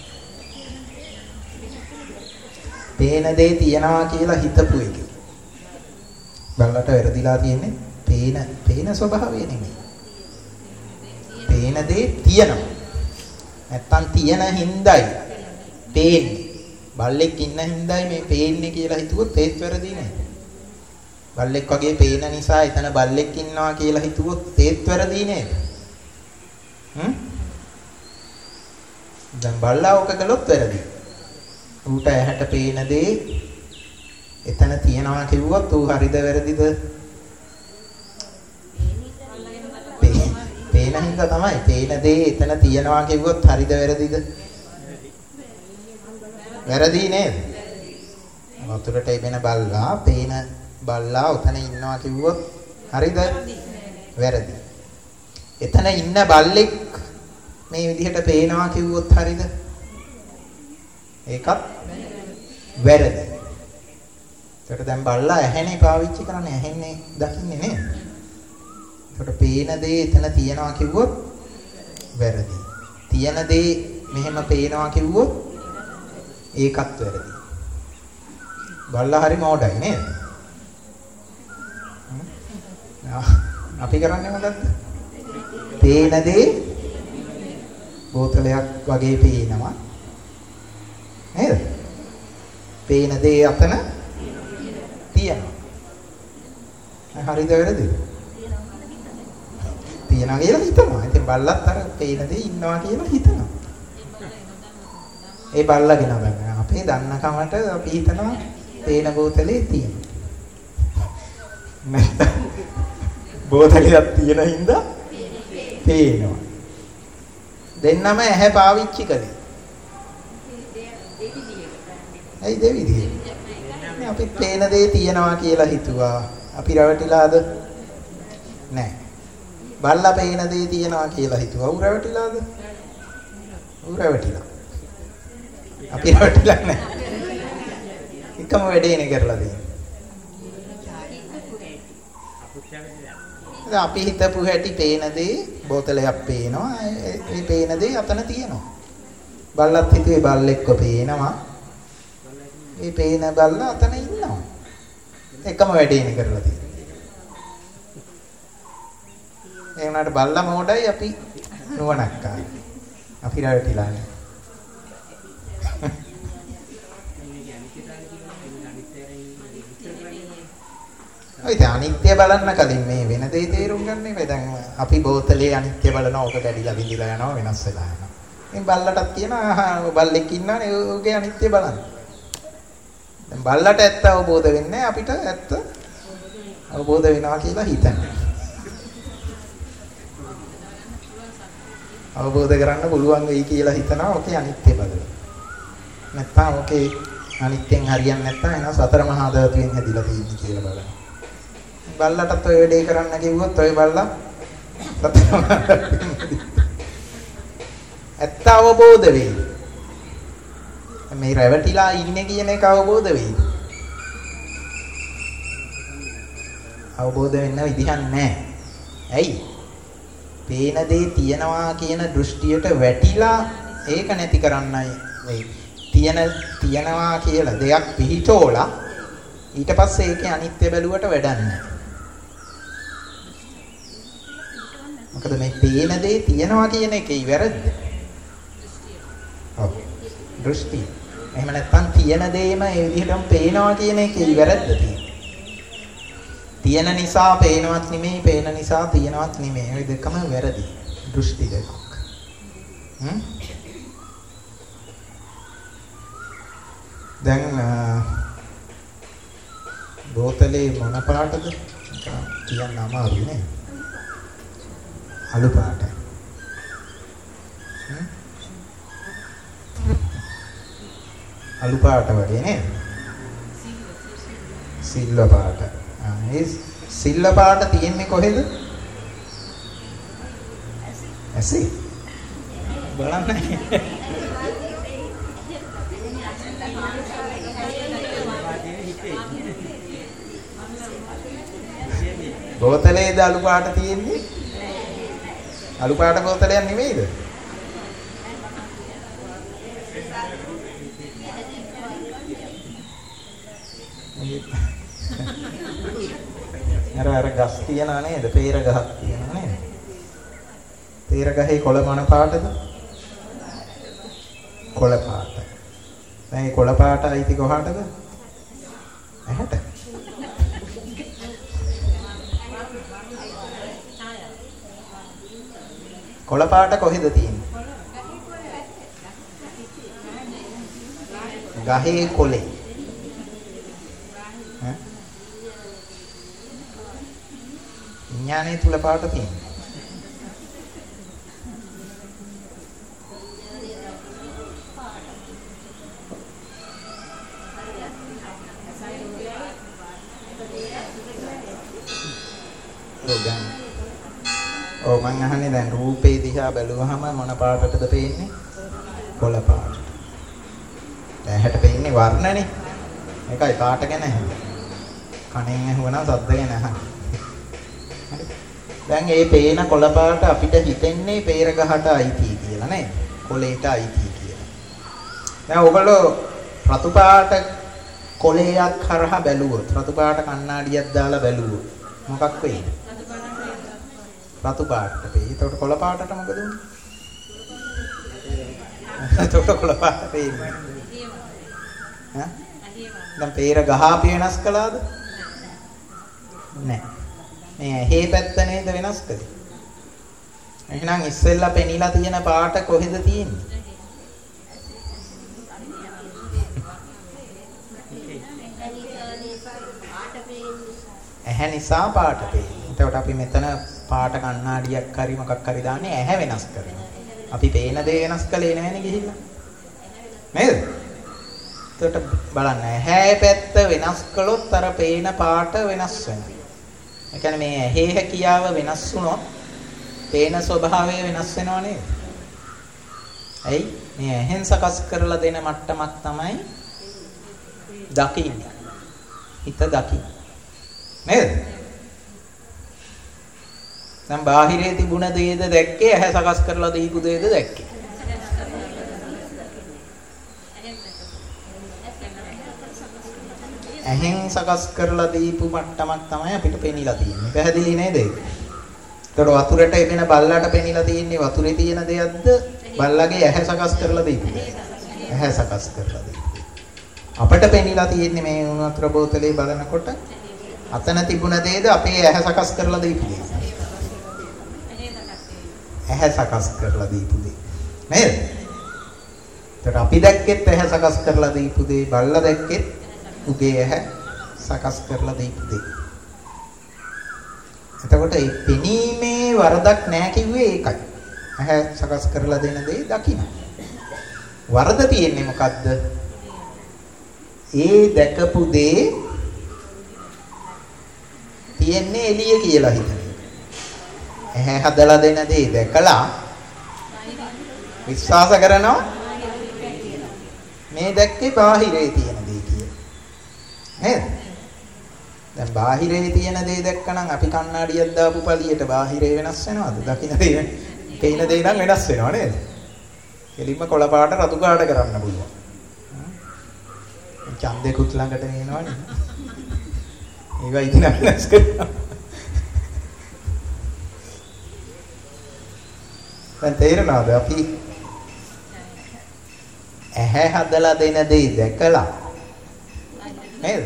පේන දේ තියනවා කියලා හිතපු එක. බලලට වැරදිලා තියෙන්නේ පේන ස්වභාවය නෙමෙයි. පේන දේ තියනවා. නැත්තම් තියන හින්දායි පේන්නේ. බල්ලෙක් ඉන්න හින්දායි මේ පේන්නේ කියලා හිතුවොත් ඒත් වැරදි නෑ. බල්ලෙක් වගේ පේන නිසා එතන බල්ලෙක් ඉන්නවා කියලා හිතුවොත් ඒත් වැරදි නේද? දැන් බල්ලා ඔක කළොත් වැරදි. ඌට ඇහැට පේන දේ එතන තියනවා කිව්වොත් ඌ හරිද වැරදිද? පේන හින්දා තමයි. පේන දේ එතන තියනවා කිව්වොත් හරිද වැරදිද? වැරදි නේද? වතුරට එබෙන බල්ලා, පේන බල්ලා උතන ඉන්නවා කිව්වොත් හරිද? වැරදි. එතන ඉන්න බල්ලෙක් මේ විදිහට පේනවා කිව්වොත් හරිද? ඒකත් වැරදි. ඒකට දැන් බල්ලා ඇහැනේ පාවිච්චි කරන්නේ, ඇහෙන්නේ දකින්නේ නේද? ඒකට පේන දේ එතන තියනවා කිව්වොත් වැරදි. තියෙන දේ මෙහෙම පේනවා කිව්වොත් ඒකත් වැරදි. බල්ලා හරි මෝඩයි නේද? අපි කරන්නේ මොකද්ද? පේන දේ බෝතලයක් වගේ පේනවා නේද? පේන දේ අතන තියෙනවා. හරිද වැරදිද? තියනවා කියලා හිතනවා. ඉතින් බල්ලත් අර පේන දේ ඉන්නවා කියලා හිතනවා. ඒ බල්ලා ගෙන ගන්න. අපේ දන්න කමට අපි හිතනවා පේන බෝතලේ තියෙනවා. නැත්නම් බෝතලයක් තියෙන හින්දා පේනවා. දෙන්නම ඇහැ පාවිච්චි කළේ. ඇයි දෙවිදිහේ? අපි පේන දේ තියනවා කියලා හිතුවා. අපි රැවටිලාද? නැහැ. බල්ලා පේන දේ තියනවා කියලා හිතුවා. ඌ රැවටිලාද? ඌ රැවටිලා. අපි රැවටිලා නැහැ. එකම වැඩේනේ කරලා තියෙන්නේ. අපි හිතපු හැටි පේන දේ බෝතලයක් පේනවා. ඒ පේන දේ අතන තියෙනවා. බල්ලත් හිතුවේ බල්ලෙක්ව පේනවා. ඒ පේන බල්ලා අතන ඉන්නවා. එකම වැඩේනේ කරලා තියෙන්නේ. ඒ වුණාට බල්ලා මොඩයි, අපි නුවණක්කාරයි. අපි රැවටිලා නැහැ. ඔය අනිත්‍ය බලන්න කලින් මේ වෙන දේ තේරුම් ගන්න එපා. දැන් අපි බෝතලේ අනිත්‍ය බලනවා, ඕක කැඩිලා විදිලා යනවා, වෙනස් වෙලා යනවා. ඉතින් බල්ලටත් කියනවා බල්ලෙක් ඉන්නවනේ, ඕකේ අනිත්‍ය බලන්න. දැන් බල්ලට ඇත්ත අවබෝධ වෙන්නේ, අපිට ඇත්ත අවබෝධ වෙනවා කියලා හිතන්නේ. අවබෝධ කරන්න පුළුවන් වෙයි කියලා හිතනවා, ඕකේ අනිත්‍ය බලලා. නැත්තම් ඕකේ අනිත්‍යෙන් හරියන්නේ නැත්තම් එනවා සතර මහා ධාතුවෙන් හැදිලා තියෙන්නේ කියලා බලනවා. බල්ලටත් ඔය වැඩේ කරන්න කිව්වොත් ඔය බල්ලා ඇත්ත අවබෝධ වෙයි. මේ රැවටිලා ඉන්නේ කියන එක අවබෝධ වෙයි. අවබෝධ වෙන්න විදිහක් නැහැ. ඇයි? පේන දේ තියනවා කියන දෘෂ්ටියට වැටිලා ඒක නැති කරන්නයි මේ තියනවා කියලා දෙයක් පිහිටෝලා ඊට පස්සේ ඒකේ අනිත්‍ය බැලුවට වැඩක් නැහැ. මොකද මේ පේන දේ තියනවා කියන එකේ වැරද්ද. ඔව්. දෘෂ්ටි. එහෙම නැත්නම් තියන දේම ඒ විදිහටම පේනවා කියන එකේ වැරද්ද තියෙනවා. තියන නිසා පේනවත් නෙමෙයි, පේන නිසා තියනවත් නෙමෙයි. ওই දෙකම වැරදි. දෘෂ්ටි දෙකක්. දැන් බෝතලේ මොන පාටද? කියන්න අමාරුයි නේ. අලු පාට. අලු පාට වගේ නේද? සිල්ව පාට. ඒ සිල්ව පාට තියෙන්නේ කොහෙද? ඇසේ. බලන්න. බෝතලේද අලු පාට තියෙන්නේ? අලු පාට බෝතලයක් නෙමෙයිද? අර ගස් තියනා නේද? peer ගහක් තියනා නේද? peer ගහේ කොළ මොන පාටද? කොළ පාට. දැන් මේ කොළ පාට අයිති කොහාටද? ඇහැට. කොළ පාට කොහෙද තියෙන්නේ? ගහේ කොළේ. විඥානයේ තුල පාට තියෙනවා. මං අහන්නේ දැන් රූපේ දිහා බැලුවහම මොන පාටටද පේන්නේ? කොළ පාටට. ඇහැට පේන්නේ වර්ණනේ. ඒකයි පාට ගැන අහන්නේ. කණෙන් ඇහුවනම් ශබ්ද ගැන අහන්නේ. හරි. දැන් මේ පේන කොළ පාට අපිට හිතෙන්නේ peer ගහට අයිති කියලා නේද? කොළේට අයිති කියලා. දැන් ඔයගොල්ලෝ රතු පාට කොළයක් කරහා බැලුවොත් රතු පාට කණ්ණාඩියක් දාලා බැලුවොත් මොකක් වෙයිද? රතු පාටට වෙයි. ඒකට කොළ පාටට මොකද උනේ? ඒකට කොළ පාට වෙන්නේ. ඈ? දැන් peer ගහ අපි වෙනස් කළාද? නැහැ. මේ ඇහි පැත්ත නේද වෙනස් කළේ. එහෙනම් ඉස්සෙල්ලා පෙනිලා තියෙන පාට කොහෙද තියෙන්නේ? ඇහැ නිසා පාට පේන්නේ. එතකොට අපි මෙතන පාට කණ්ණාඩියක් හරි මොකක් හරි දාන්නේ ඇහැ වෙනස් කරනවා. අපි පේන දේ වෙනස් කළේ නැහැනේ ගිහිල්ලා. නේද? එතකොට බලන්න ඇහැ පැත්ත වෙනස් කළොත් අර පේන පාට වෙනස් වෙනවා. ඒ කියන්නේ මේ ඇහි හැකියාව වෙනස් වුණොත් පේන ස්වභාවය වෙනස් වෙනව නේද? ඇයි? මේ ඇහෙන් සකස් කරලා දෙන මට්ටමක් තමයි දකින්නේ. හිත දකින්න. නේද? දැන් බාහිරේ තිබුණ දේද දැක්කේ ඇහැ සකස් කරලා දීපු දේද දැක්කේ? ඇහෙන් සකස් කරලා දීපු මට්ටමක් තමයි අපිට පෙනිලා තියෙන්නේ. පැහැදිලි නේද ඒක? ඒතකොට වතුරට එබෙන බල්ලාට පෙනිලා තියෙන්නේ වතුරේ තියෙන දෙයක්ද? බල්ලාගේ ඇහැ සකස් කරලා දීපු දෙයක්. ඇහැ සකස් කරලා දීපු. අපිට පෙනිලා තියෙන්නේ මේ උණු වතුර බෝතලේ බලනකොට අතන තිබුණ දේද අපේ ඇහැ සකස් කරලා දීපු දෙයක්. ඇහැ සකස් කරලා දීපු දෙයක්. නේද? ඒතකොට අපි දැක්කෙත් ඇහැ සකස් කරලා දීපු දෙය, බල්ලා දැක්කෙත් උගේ ඇහැ සකස් කරලා දීපු දෙය. එතකොට මේ පෙනීමේ වරදක් නැහැ කිව්වේ ඒකයි. ඇහැ සකස් කරලා දෙන දේ දකින්න. වරද තියෙන්නේ මොකද්ද? ඒ දැකපු දේ තියෙන්නේ එළිය කියලා හිතන. ඇහැ හදලා දෙන දේ දැකලා විශ්වාස කරනවා මේ දැක්කේ බාහිරේ තියෙන දේ කියලා. නේද? දැන් බාහිරේ තියෙන දේ දැක්කනම් අපි කණ්ණාඩියක් දාපු පළියට බාහිරේ වෙනස් වෙනවද? දකින්න දේ පේන දේ නම් වෙනස් වෙනව නේද? කෙලින්ම කොළ පාට රතු පාට කරන්න පුළුවන්. ඡන්දෙකුත් ළඟට එනවනේ. ඒවා ඉතින් වෙනස් කරනවා. දැන් තේරෙනවද අපි ඇහැ හදලා දෙන දේ දැකලා නේද?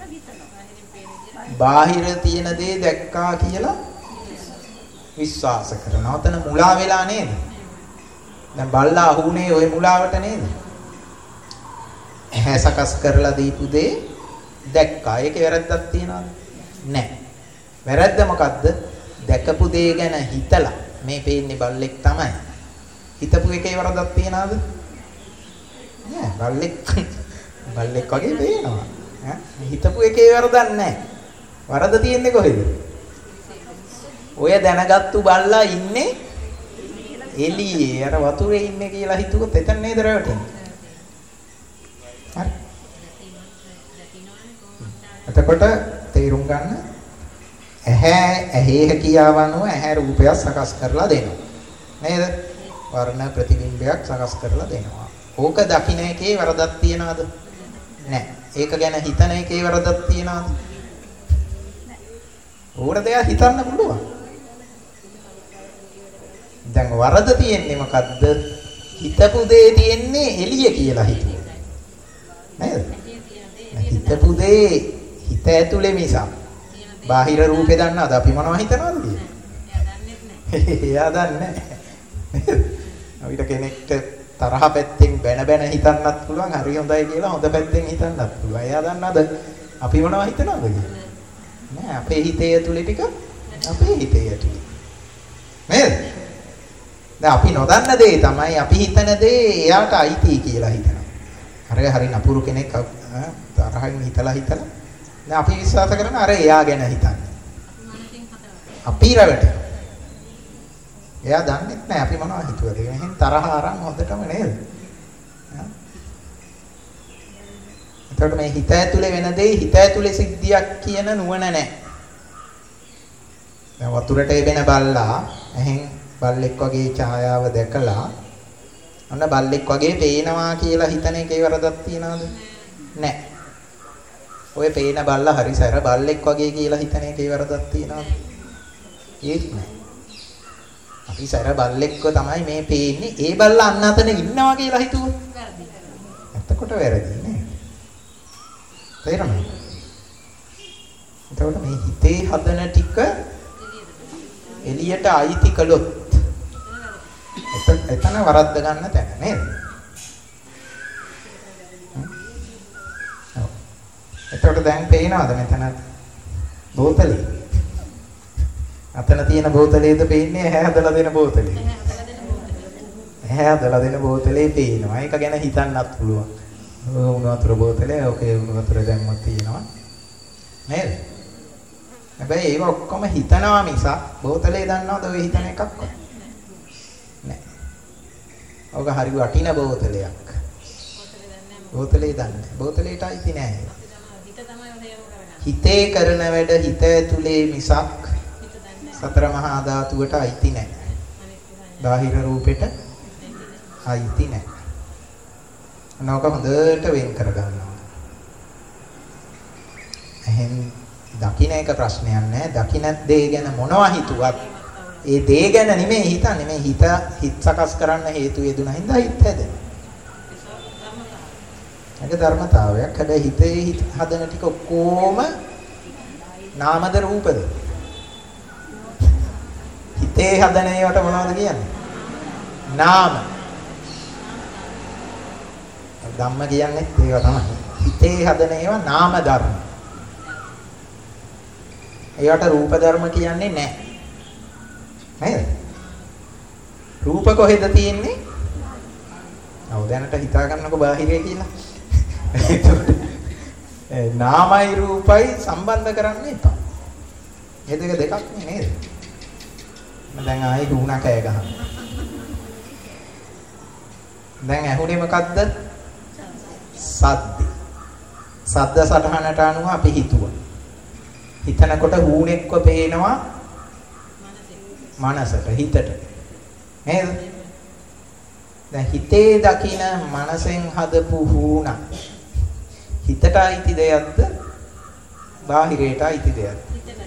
බාහිර තියෙන දේ දැක්කා කියලා විශ්වාස කරනවා. ඔතන මුලා වෙලා නේද? දැන් බල්ලා අහුනේ ওই මුලාවට නේද? ඇහැ සකස් කරලා දීපු දේ දැක්කා. ඒකේ වැරද්දක් තියනවද? නැහැ. වැරද්ද මොකද්ද? දැකපු දේ ගැන හිතලා මේ පේන්නේ බල්ලෙක් තමයි. හිතපු එකේ වරදක් තියනවද? නෑ. බල්ලෙක් වගේ පේනවා. ඈ හිතපු එකේ වරදක් නැහැ. වරද තියෙන්නේ කොහෙද? ඔය දැනගත්තු බල්ලා ඉන්නේ එළියේ. අර වතුරේ ඉන්නේ කියලා හිතුවොත් එතන නේද රැවටෙන්නේ. හරි. එතකොට තේරුම් ගන්න ඇහි හැකියාව අනුව ඇහැ රූපයක් සකස් කරලා දෙනවා. නේද? වර්ණ ප්‍රතිබිම්බයක් සකස් කරලා දෙනවා. ඕක දකින්න එකේ වරදක් තියනවද? නැහැ. ඒක ගැන හිතන එකේ වරදක් තියනවද? ඕන දෙයක් හිතන්න පුළුවන්. දැන් වරද තියෙන්නේ මොකද්ද? හිතපු දේ තියෙන්නේ එළිය කියලා හිතුවා. නේද? හිතපු දේ හිත ඇතුලේ මිසක් බාහිර රූපේ දන්නවද අපි මොනවද හිතනවද කියලා? එයා දන්නේ නැහැ. අපිට කෙනෙක්ට තරහ පැත්තෙන් බැන හිතන්නත් පුළුවන්, හරි හොඳයි කියලා හොඳ පැත්තෙන් හිතන්නත් පුළුවන්. එයා දන්නවද අපි මොනවද හිතනවද කියලා? නෑ, අපේ හිතේ ඇතුලේ ටික අපේ හිතේ ඇතුලේ. නේද? දැන් අපි නොදන්න දේ තමයි අපි හිතන දේ එයාට අයිති කියලා හිතනවා. හරි නපුරු කෙනෙක් තරහින් හිතලා දැන් අපි විශ්වාස කරන අර එයා ගැන හිතන්නේ. අපි රැවටෙනවා. එයා දන්නේ නැහැ අපි මොනවද හිතුවද. එහෙන් තරහ අරන් හොඳටම නේද? එතකොට මේ හිත ඇතුලේ වෙන දේ හිත ඇතුලේ සිද්ධියක් කියන නුවණ නැහැ. දැන් වතුරට එබෙන බල්ලා එහෙන් බල්ලෙක් වගේ ඡායාව දැකලා අන්න බල්ලෙක් වගේ පේනවා කියලා හිතන එකේ වරදක් තියනවද? නැහැ. ඔය පේන බල්ලා හරි සැර බල්ලෙක් වගේ කියලා හිතන එකේ වරදක් තියනවද? ඒත් නැහැ. අපි සැර බල්ලෙක්ව තමයි මේ පේන්නේ. ඒ බල්ලා අන්න අතන ඉන්නවා කියලා හිතුවොත් වැරදි. එතකොට වැරදි නේ. තේරෙනවද? එතකොට මේ හිතේ හදන ටික එළියට අයිති කළොත් එතන වරද්ද ගන්න තැන නේද? එතකොට දැන් පේනවද මෙතන බෝතලේ? අතන තියෙන බෝතලේද පේන්නේ ඇහැ හදලා දෙන බෝතලේ? ඇහැ හදලා දෙන බෝතලේ පේනවා. ඒක ගැන හිතන්නත් පුළුවන්. උණු වතුර බෝතලේ ඔකේ උණු වතුර දැම්මත් තියෙනවා. නේද? හැබැයි ඒක ඔක්කොම හිතනවා මිස බෝතලේ දන්නවද ඔය හිතන එකක්වත්? නෑ. ඔක හරි වටින බෝතලයක්. බෝතලේ දන්නේ. බෝතලේට අයිති නෑ. හිතේ කරන වැඩ හිත ඇතුලේ මිසක් සතර මහා ධාතුවට අයිති නෑ. බාහිර රූපෙට අයිති නෑ. නෝක හොඳට වෙන් කරගන්නවා. එහෙන් දකින්න එක ප්‍රශ්නයක් නෑ. දකින්න දේ ගැන මොනවා හිතුවත් ඒ දේ ගැන නෙමෙයි හිතන්නේ. මේ හිත සකස් කරන්න හේතු යෙදුන හින්දා හිත හැදෙනවා. ඒක ධර්මතාවයක්. හැබැයි හිතේ හදන ටික ඔක්කොම නාමද රූපද? හිතේ හදන ඒවට මොනවද කියන්නේ? නාම. ධම්ම කියන්නේ ඒවා තමයි. හිතේ හදන ඒවා නාම ධර්ම. ඒවට රූප ධර්ම කියන්නේ නැහැ. නේද? රූප කොහෙද තියෙන්නේ? ඔව් දැනට හිතා ගන්නකො බාහිරේ කියලා. නාමයි රූපයි සම්බන්ධ කරන්න එපා. මේ දෙක දෙකක් නේද? මම දැන් ආයේ ගුණා කෑ ගහනවා. දැන් ඇහුනේ මොකද්ද? සද්ද. සද්ද සටහනට අනුව අපි හිතුවා. හිතනකොට හුණෙක්ව පේනවා මනසට හිතට. නේද? දැන් හිතේ දකින මනසෙන් හදපු හුණ හිතට අයිති දෙයක්ද? බාහිරයට අයිති දෙයක්ද?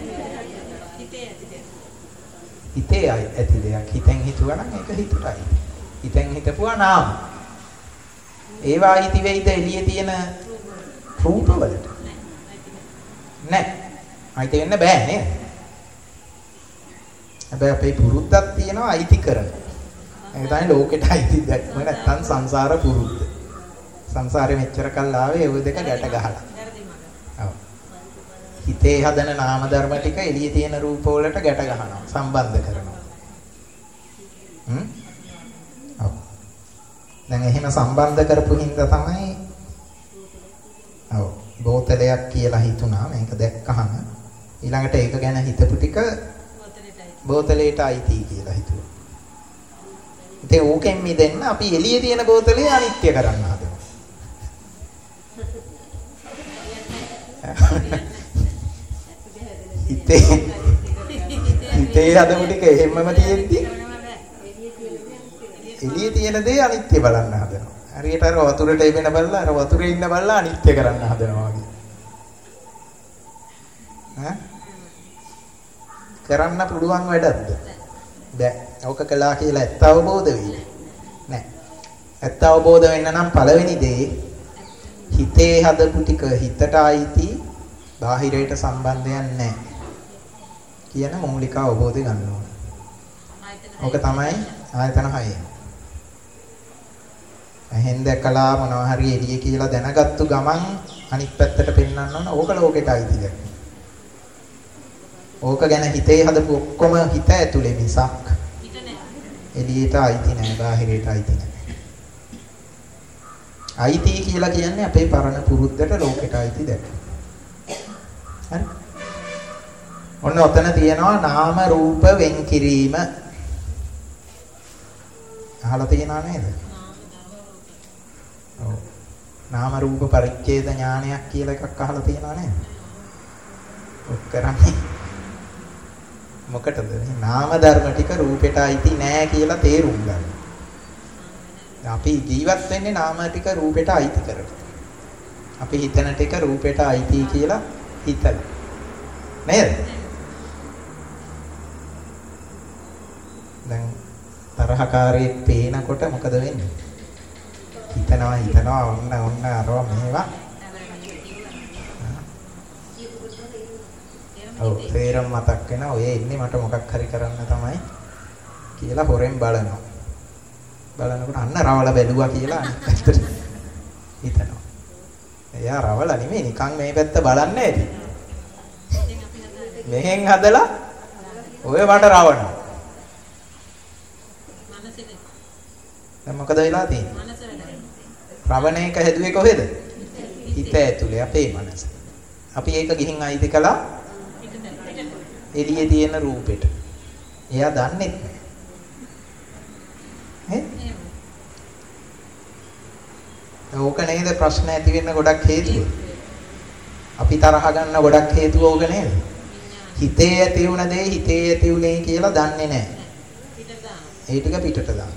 හිතේ ඇති දෙයක්. හිතෙන් හිතුවා නම් ඒක හිතට අයිති. හිතෙන් හිතපුවා නාම. ඒවා අයිති වෙයිද එළියේ තියෙන රූපවලට? නැහැ. අයිති වෙන්න බෑ නේද? හැබැයි අපේ පුරුද්දක් තියෙනවා අයිති කරන. ඒක තමයි ලෝකෙට අයිති දැක්ම නැත්තම් සංසාර පුරුද්ද. සංසාරේ මෙච්චර කල් ආවේ ওই දෙක ගැට ගහලා. ඔව්. හිතේ හදන නාම ධර්ම ටික එළියේ තියෙන රූප වලට ගැට ගහනවා, සම්බන්ධ කරනවා. ඔව්. දැන් එහෙම සම්බන්ධ කරපු හින්දා තමයි ඔව් බෝතලයක් කියලා හිතුණා මේක දැක්කහම ඊළඟට ඒක ගැන හිතපු ටික බෝතලේට අයිති කියලා හිතුවා. ඉතින් ඕකෙන් මිදෙන්න අපි එළියේ තියෙන බෝතලේ අනිත්‍ය කරන්න හදනවා. හිතේ හදපු ටික එහෙමම තියෙද්දි එළියේ තියෙන දේ අනිත්‍ය බලන්න හදනවා. හරියට අර වතුරට එබෙන බල්ලා අර වතුරේ ඉන්න බල්ලා අනිත්‍ය කරන්න හදනවා වගේ. ඈ කරන්න පුළුවන් වැඩක්ද? බෑ. ඕක කළා කියලා ඇත්ත අවබෝධ වෙයි. නෑ. ඇත්ත අවබෝධ වෙන්න නම් පළවෙනි දේ හිතේ හදපු ටික හිතට ආйти බාහිරයට සම්බන්ධයක් නැහැ කියන මූලික අවබෝධය ගන්න ඕන. ඕක තමයි ආයතන 6. එහෙන් දැකලා මොනවා හරි එළිය කියලා දැනගත්තු ගමන් අනිත් පැත්තට පෙන්වන්න ඕන. ඕක ලෝකෙට ආйти දෙයක්. ඕක ගැන හිතේ හදපු ඔක්කොම හිත ඇතුලේ මිසක් එළියට ආйти නැහැ, බාහිරයට ආйти නැහැ. ආйти කියලා කියන්නේ අපේ පරණ පුරුද්දට ලෝකෙට ආйти දෙයක්. හරි? ඔන්න ඔතන තියෙනවා නාම රූප වෙන් කිරීම. අහලා තියෙනා නේද? ඔව්. නාම රූප පරිච්ඡේද ඥානයක් කියලා එකක් අහලා තියෙනා නේද? ඔක් කරන්නේ මොකටද? නාම ධර්ම ටික රූපෙට අයිති නෑ කියලා තේරුම් ගන්න. අපි ජීවත් වෙන්නේ නාම ටික රූපෙට අයිති කරගෙන. අපි හිතන ටික රූපෙට අයිති කියලා හිතලා. නේද? දැන් තරහකාරයෙක් පේනකොට මොකද වෙන්නේ? හිතනවා ඔන්න අරවා මේවා. ඔව් තේරම් මතක් වෙනවා. ඔය ඉන්නේ මට මොකක් හරි කරන්න තමයි කියලා හොරෙන් බලනවා. බලනකොට අන්න රවල බැලුවා කියලා අනිත් පැත්තට හිතනවා. එයා රවල නෙමෙයි නිකන් මේ පැත්ත බලන්නේ ඇති. මෙහෙන් හදලා ඔය වට රවනවා. දැන් මොකද වෙලා තියෙන්නේ? රවණ එක හැදුවේ කොහෙද? හිත ඇතුලේ අපේ මනස. අපි ඒක ගිහින් අයිති කළා එළියේ තියෙන රූපෙට. එයා දන්නේ නැහැ. ඕක නේද ප්‍රශ්න ඇති වෙන්න ගොඩක් හේතුව. අපි තරහ ගන්න ගොඩක් හේතුව ඕක නේද? හිතේ ඇති වුණ දේ හිතේ ඇති උනේ කියලා දන්නේ නැහැ. ඒ ටික පිටට දාන්න.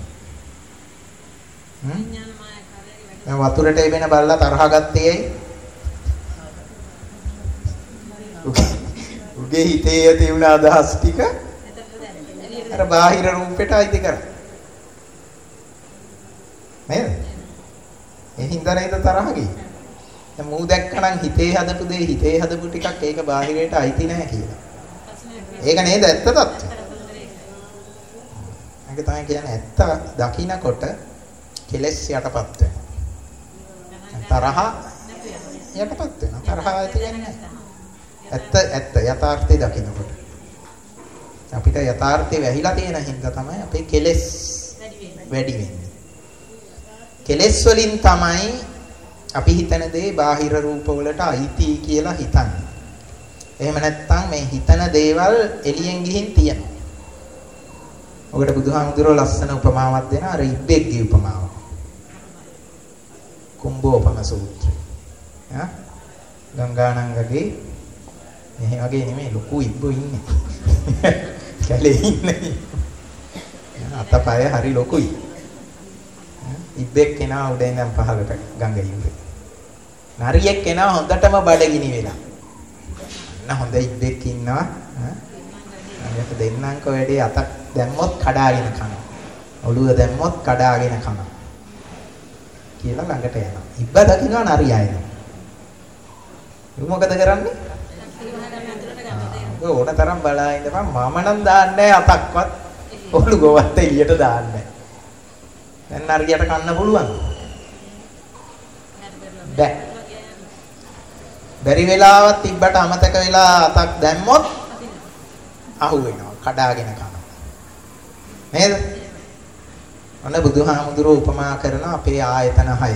දැන් වතුරට එබෙන බල්ලා තරහ ගත්තේ ඇයි? උගේ හිතේ ඇති වුණ අදහස් ටික අර බාහිර රූපෙට අයිති කරා. නේද? ඒ හින්දා නේද තරහ ගියේ. දැන් මූ දැක්කනම් හිතේ හදපු දේ හිතේ හදපු ටිකක් ඒක බාහිරයට අයිති නැහැ කියලා. ඒක නේද ඇත්ත තත්ත්වය? ඒක තමයි කියන්නේ ඇත්ත දකින්නකොට කෙලෙස් යටපත් වෙනවා. තරහ යටපත් වෙනවා. තරහ ඇති වෙන්නේ නැහැ. ඇත්ත යථාර්ථය දකින්නකොට. අපිට යථාර්ථය වැහිලා තියෙන හින්දා තමයි අපේ කෙලෙස් වැඩි වෙන්නේ. කෙලෙස් වලින් තමයි අපි හිතන දේ බාහිර රූප වලට අයිති කියලා හිතන්නේ. එහෙම නැත්නම් මේ හිතන දේවල් එළියෙන් ගිහින් තියෙනවා. ඔකට බුදුහාමුදුරුවෝ ලස්සන උපමාවක් දෙනවා. අර ඉබ්බෙක්ගේ උපමාව. කුම්භෝපම සූත්‍රය. ඈ ගංගානංගගේ මේ වගේ නෙමෙයි ලොකු ඉබ්බෝ ඉන්නේ. කැලේ ඉන්නේ. අතපය හරි ලොකුයි. ඉබ්බෙක් කෙනා උඩ ඉඳන් පහළට ගඟ ඉන්නේ. නරියෙක් කෙනා හොඳටම බඩගිනි වෙලා. අන්න හොඳ ඉබ්බෙක් ඉන්නවා. අනිත් දෙන්නංක වැඩි අතක් දැම්මොත් කඩාගෙන කනවා. ඔළුව දැම්මොත් කඩාගෙන කනවා. කියලා ළඟට යනවා. ඉබ්බ දකින්නවා නරියා එනවා. ඌ මොකද කරන්නේ? ඕන තරම් බලා ඉඳපන් මම නම් දාන්නේ අතක්වත් ඔලු ගොවත්ත එළියට දාන්නේ. දැන් නරියට කන්න පුළුවන්. බැ. බැරි වෙලාවත් ඉබ්බට අමතක වෙලා අතක් දැම්මොත් අහු වෙනවා. කඩාගෙන කනවා. නේද? ඔන්න බුදුහාමුදුරුවෝ උපමා කරන අපේ ආයතන 6.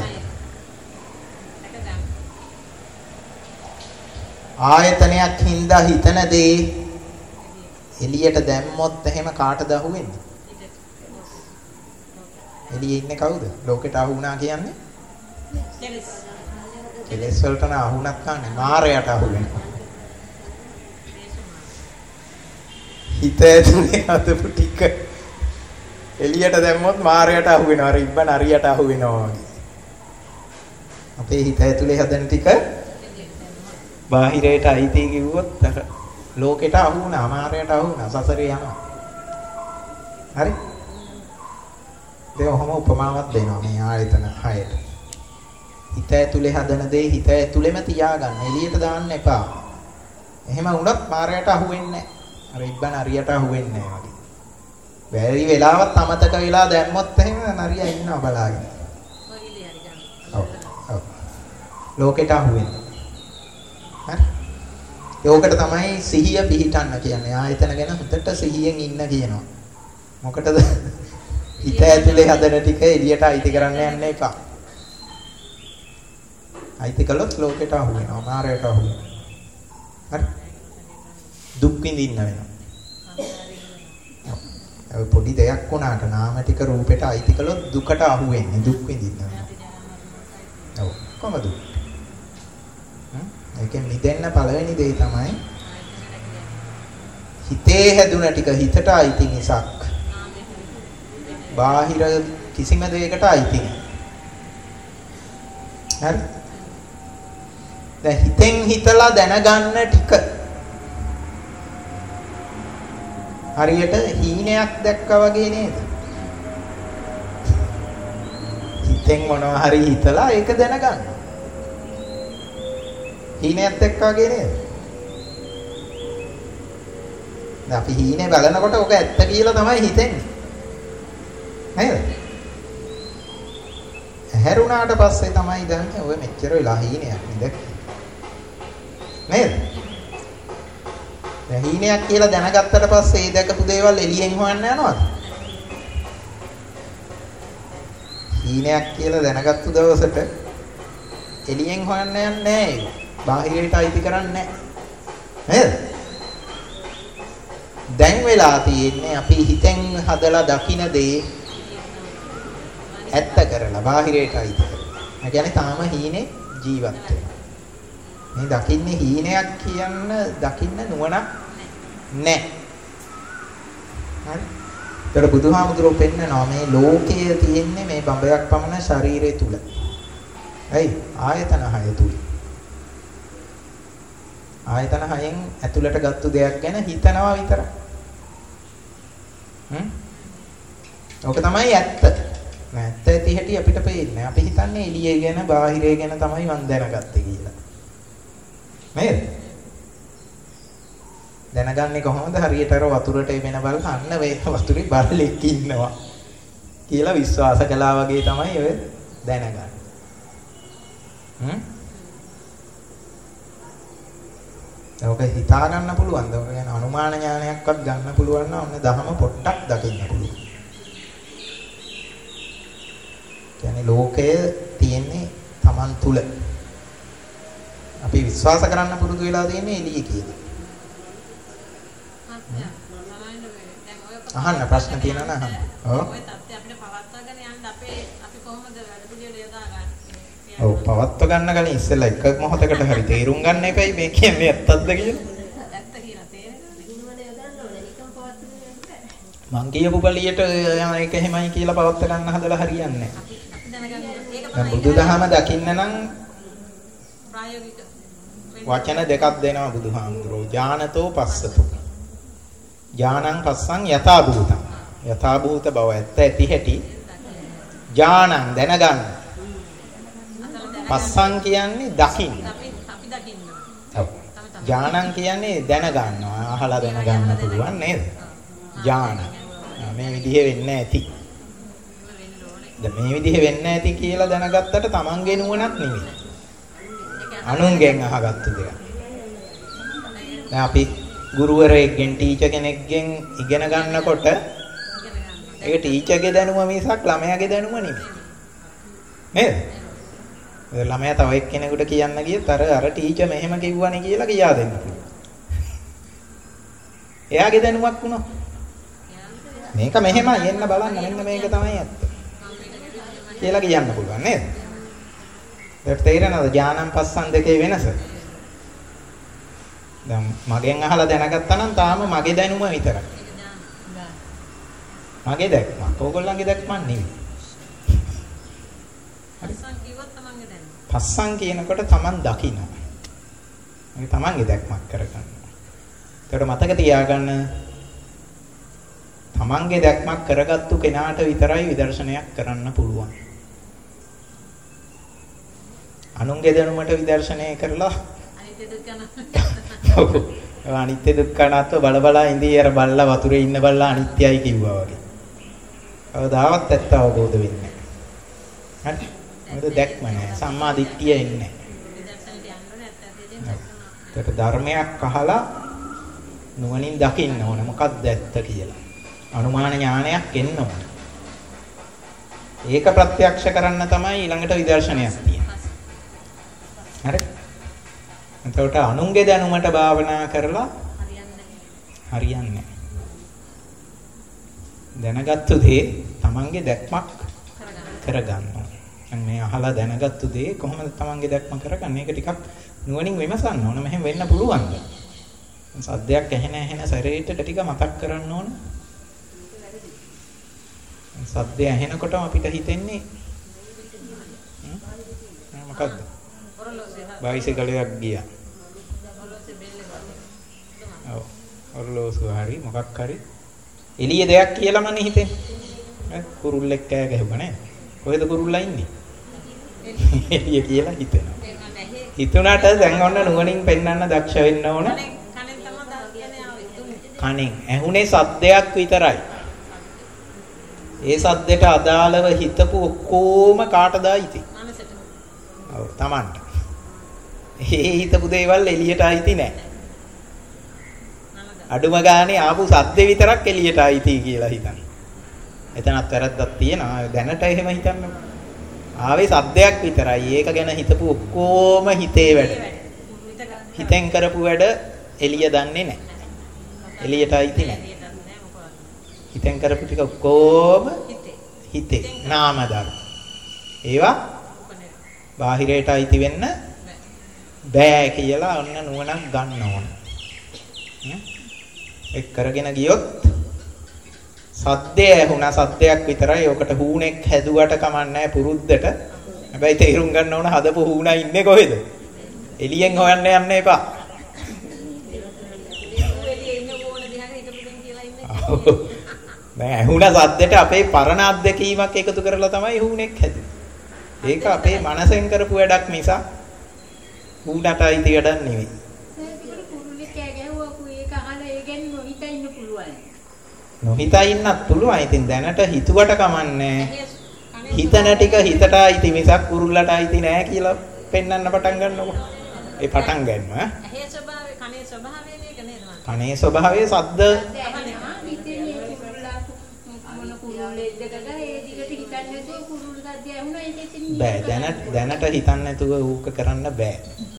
ආයතනයක් හින්දා හිතන දේ එළියට දැම්මොත් එහෙම කාටද අහු වෙන්නේ? එළියේ ඉන්නේ කවුද? ලෝකෙට අහු වුණා කියන්නේ? කෙලෙස් වලට න අහුණක් ගන්න මාරයට අහු වෙනවා. හිත ඇතුලේ හදපු ටික එළියට දැම්මොත් මාරයට අහු වෙනවා. අර ඉබ්බ නරියට අහු වෙනවා වගේ. අපේ හිත ඇතුලේ හදන ටික බාහිරයට අයිති කිව්වොත් අර ලෝකෙට අහු වුණා, මාරයට අහු වුණා, සසරේ යනවා. හරි? ඔහොම උපමාවක් දෙනවා මේ ආයතන 6ට. හිත ඇතුලේ හදන දේ හිත ඇතුලේම තියාගන්න. එළියට දාන්න එපා. එහෙම වුණොත් මාරයට අහු වෙන්නේ නැහැ. අර ඉබ්බන් හරියට අහු වෙන්නේ නැහැ වගේ. බැරි වෙලාවත් අමතක වෙලා දැම්මොත් එහෙම නරියා ඉන්නවා බලාගෙන. ඔව්. ඔව්. ලෝකෙට අහු වෙන්නේ. හරි? ඒකට තමයි සිහිය පිහිටන්න කියන්නේ. ආයතන ගැන හොඳට සිහියෙන් ඉන්න කියනවා. මොකටද? හිත ඇතුලේ හදන ටික එළියට අයිති කරන්න යන්න එපා. අයිති කළොත් ලෝකෙට අහු වෙනවා, මාරයට අහු වෙනවා. හරි? දුක් විඳින්න වෙනවා. ඔය පොඩි දෙයක් වුණාට නාම ටික රූපෙට අයිති කළොත් දුකට අහු වෙන්නේ දුක් විඳින්න. ඔව් කොහමද? ඒකෙන් මිදෙන්න පළවෙනි දේ තමයි හිතේ හැදුන ටික හිතට අයිති මිසක් බාහිර කිසිම දෙයකට අයිති නෑ. හරි? දැන් හිතෙන් හිතලා දැනගන්න ටික හරියට හීනයක් දැක්කා වගේ නේද? හිතෙන් මොනවා හරි හිතලා ඒක දැනගන්න. හීනයක් දැක්කා වගේ නේද? දැන් අපි හීනේ බලනකොට ඔක ඇත්ත කියලා තමයි හිතෙන්නේ. නේද? හැරුණාට පස්සේ තමයි දන්නේ ඔය මෙච්චර වෙලා හීනයක් නේද? නේද? දැන් හීනයක් කියලා දැනගත්තට පස්සේ ඒ දැකපු දේවල් එළියෙන් හොයන්න යනවද? හීනයක් කියලා දැනගත්තු දවසට එළියෙන් හොයන්න යන්නේ නැහැ ඒක. බාහිරයට අයිති කරන්නේ නැහැ. නේද? දැන් වෙලා තියෙන්නේ අපි හිතෙන් හදලා දකින දේ ඇත්ත කරලා බාහිරයට අයිති කරලා. ඒ කියන්නේ තාම හීනේ ජීවත් වෙනවා. මේ දකින්නේ හීනයක් කියන්න දකින්න නුවණක් නැහැ. හරි. ඒතර බුදුහාමුදුරුවෝ පෙන්නනවා මේ ලෝකයේ තියෙන්නේ මේ බඹයක් පමණ ශරීරය තුල. ඇයි? ආයතන 6 තුල. ආයතන 6න් ඇතුළට ගත්තු දෙයක් ගැන හිතනවා විතරයි. ඕක තමයි ඇත්ත. ඇත්ත ඇති හැටි අපිට පේන්නේ. අපි හිතන්නේ එළියේ ගැන, බාහිරය ගැන තමයි මම දැනගත්තේ කියලා. නේද? දැනගන්නේ කොහොමද? හරියට අර වතුරට එමෙන බල අන්න මේ වතුරේ බල්ලෙක් ඉන්නවා කියලා විශ්වාස කළා වගේ තමයි ඔය දැනගන්නේ. ඔක හිතා ගන්න පුළුවන්ද? ඔක ගැන අනුමාන ඥානයක්වත් ගන්න පුළුවන් නම් ඔන්න දහම පොට්ටක් දකින්න පුළුවන්. කියන්නේ ලෝකය තියෙන්නේ Taman තුල. අපි විශ්වාස කරන්න පුරුදු වෙලා තියෙන්නේ එළිය කියලා. අහන්න ප්‍රශ්න තියෙනවා නම් අහන්න. ඔව්. ඔය තත්ත්වය අපිට පවත්වාගෙන යන්න අපි කොහොමද වැඩ පිළිවෙල යොදාගන්නේ? ඔව් පවත්ව ගන්න කලින් ඉස්සෙල්ලා එක මොහොතකට හරි තේරුම් ගන්න එපයි මේ කියන්නේ ඇත්තක්ද කියලා. ඇත්ත කියලා තේරෙන්නේ නිවන යොදන්න ඕනේ නිකම් පවත්වගෙන යන්න බෑ. මං කියපු බලියට ඒක එහෙමයි කියලා පවත්ව ගන්න හදලා හරියන්නේ නැහැ. අපි දැනගන්න ඒක තමයි බුදුදහම දකින්න නම් ප්‍රායෝගික වචන දෙකක් දෙනවා බුදුහාමුදුරුවෝ. ඥානතෝ පස්සතෝ. ඥානං පස්සං යථා භූතං. යථා භූත බව ඇත්ත ඇති හැටි ඥානං දැනගන්න. පස්සං කියන්නේ දකින්න. අපි දකින්න. ඔව්. ඥානං කියන්නේ දැනගන්නවා. අහලා දැනගන්න පුළුවන් නේද? ඥාන. මේ විදිහේ වෙන්නේ නැති. දැන් මේ විදිහේ වෙන්නේ නැති කියලා දැනගත්තට තමන්ගේ නුවණක් නෙමෙයි. අනුන්ගෙන් අහගත්තු දෙයක්. දැන් අපි ගුරුවරයෙක්ගෙන් ටීචර් කෙනෙක්ගෙන් ඉගෙන ගන්නකොට ඒක ටීචර්ගේ දැනුම මිසක් ළමයාගේ දැනුම නෙමෙයි. නේද? ළමයා තව එක්කෙනෙකුට කියන්න ගියත් අර ටීචර් මෙහෙම කිව්වනේ කියලා කියා දෙන්න පුළුවන්. එයාගේ දැනුමක් වුණා. මේක මෙහෙමයි එන්න බලන්න මෙන්න මේක තමයි ඇත්ත. කියලා කියන්න පුළුවන් නේද? ඒක තේරෙනවද ඥානං පස්සන් දෙකේ වෙනස? දැන් මගෙන් අහලා දැනගත්තා නම් තාම මගේ දැනුම විතරයි. මගේ දැක්මක්. ඕගොල්ලන්ගේ දැක්මක් නෙවෙයි. පස්සන් කිව්වොත් තමන්ගේ දැනුම. පස්සන් කියනකොට තමන් දකින්න. මේක තමන්ගේ දැක්මක් කරගන්න. ඒකට මතක තියාගන්න තමන්ගේ දැක්මක් කරගත්තු කෙනාට විතරයි විදර්ශනයක් කරන්න පුළුවන්. අනුන්ගේ දැනුමට විදර්ශනය කරලා අනිත්‍ය දුක්ඛ අනිත්‍ය දුක්ඛ අනාත්ම බල බලා ඉඳී අර බල්ලා වතුරේ ඉන්න බල්ලා අනිත්‍යයි කිව්වා වගේ. කවදාවත් ඇත්ත අවබෝධ වෙන්නේ නැහැ. හරි? මොකද දැක්ම නැහැ. සම්මා දිට්ඨිය එන්නේ නැහැ. ඒක ධර්මයක් අහලා නුවණින් දකින්න ඕන මොකක්ද ඇත්ත කියලා. අනුමාන ඥානයක් එන්න ඕන. ඒක ප්‍රත්‍යක්ෂ කරන්න තමයි ඊළඟට විදර්ශනයක් තියෙන්නේ. හරි? එතකොට අනුන්ගේ දැනුමට භාවනා කරලා හරියන්නේ නැහැ. දැනගත්තු දේ තමන්ගේ දැක්මක් කරගන්න ඕන. දැන් මේ අහලා දැනගත්තු දේ කොහොමද තමන්ගේ දැක්ම කරගන්නේ? ඒක ටිකක් නුවණින් විමසන්න ඕන. මෙහෙම වෙන්න පුළුවන්ද? සද්දයක් ඇහෙන සැරේට ටික මතක් කරන්න ඕන. සද්දය ඇහෙනකොටම අපිට හිතෙන්නේ මොකද්ද? බයිසිකලයක් ගියා. ඔව්. ඔරලෝසුව හරි මොකක් හරි එළිය දෙයක් කියලාමනේ හිතෙන්නේ. කුරුල්ලෙක් කෑ ගැහුවා නේද? කොහෙද කුරුල්ලා ඉන්නේ? එළිය කියලා හිතෙනවා. හිතුණාට දැන් ඔන්න නුවණින් පෙන්වන්න දක්ෂ වෙන්න ඕන. කණෙන් ඇහුනේ සද්දයක් විතරයි. ඒ සද්දෙට අදාළව හිතපු ඔක්කොම කාටද අයිති? මනසට. ඔව් Tamanට. ඒ හිතපු දේවල් එළියට අයිති නැහැ. අඩුම ගානේ ආපු සද්ද විතරක් එළියට අයිති කියලා හිතන්න. එතනත් වැරද්දක් තියෙනවා. දැනට එහෙම හිතන්න. ආවේ සද්දයක් විතරයි. ඒක ගැන හිතපු ඔක්කොම හිතේ වැඩ. හිතෙන් කරපු වැඩ එළිය දන්නේ නැහැ. එළියට අයිති නැහැ. හිතෙන් කරපු ටික ඔක්කොම හිතේ නාම ධර්ම. ඒවා බාහිරයට අයිති වෙන්න බෑ කියලා ඔන්න නුවණක් ගන්න ඕන. එක් කරගෙන ගියොත් සද්දය ඇහුණා සද්දයක් විතරයි. ඔකට හූනෙක් හැදුවට කමන්නේ පුරුද්දට. හැබැයි තේරුම් ගන්න ඕන හදපු හූනා ඉන්නේ කොහෙද? එළියෙන් හොයන්න යන්න එපා. දැන් ඇහුණා සද්දෙට අපේ පරණ අත්දැකීමක් එකතු කරලා තමයි හූනෙක් හැදුවේ. ඒක අපේ මනසෙන් කරපු වැඩක් මිසක් හූනට අයිති වැඩක් නෙවෙයි. නොහිතා ඉන්නත් පුළුවන්. ඉතින් දැනට හිතුවට කමන්නේ. හිතන ටික හිතට අයිති මිසක් කුරුල්ලට අයිති නෑ කියලා පෙන්වන්න පටන් ගන්නකො. ඒ පටන් ගන්න. ඇහි ස්වභාවය, කනේ ස්වභාවය මේක නේද? කනේ ස්වභාවය සද්ද බෑ. දැනට හිතන්න නැතුව ඌක කරන්න බෑ.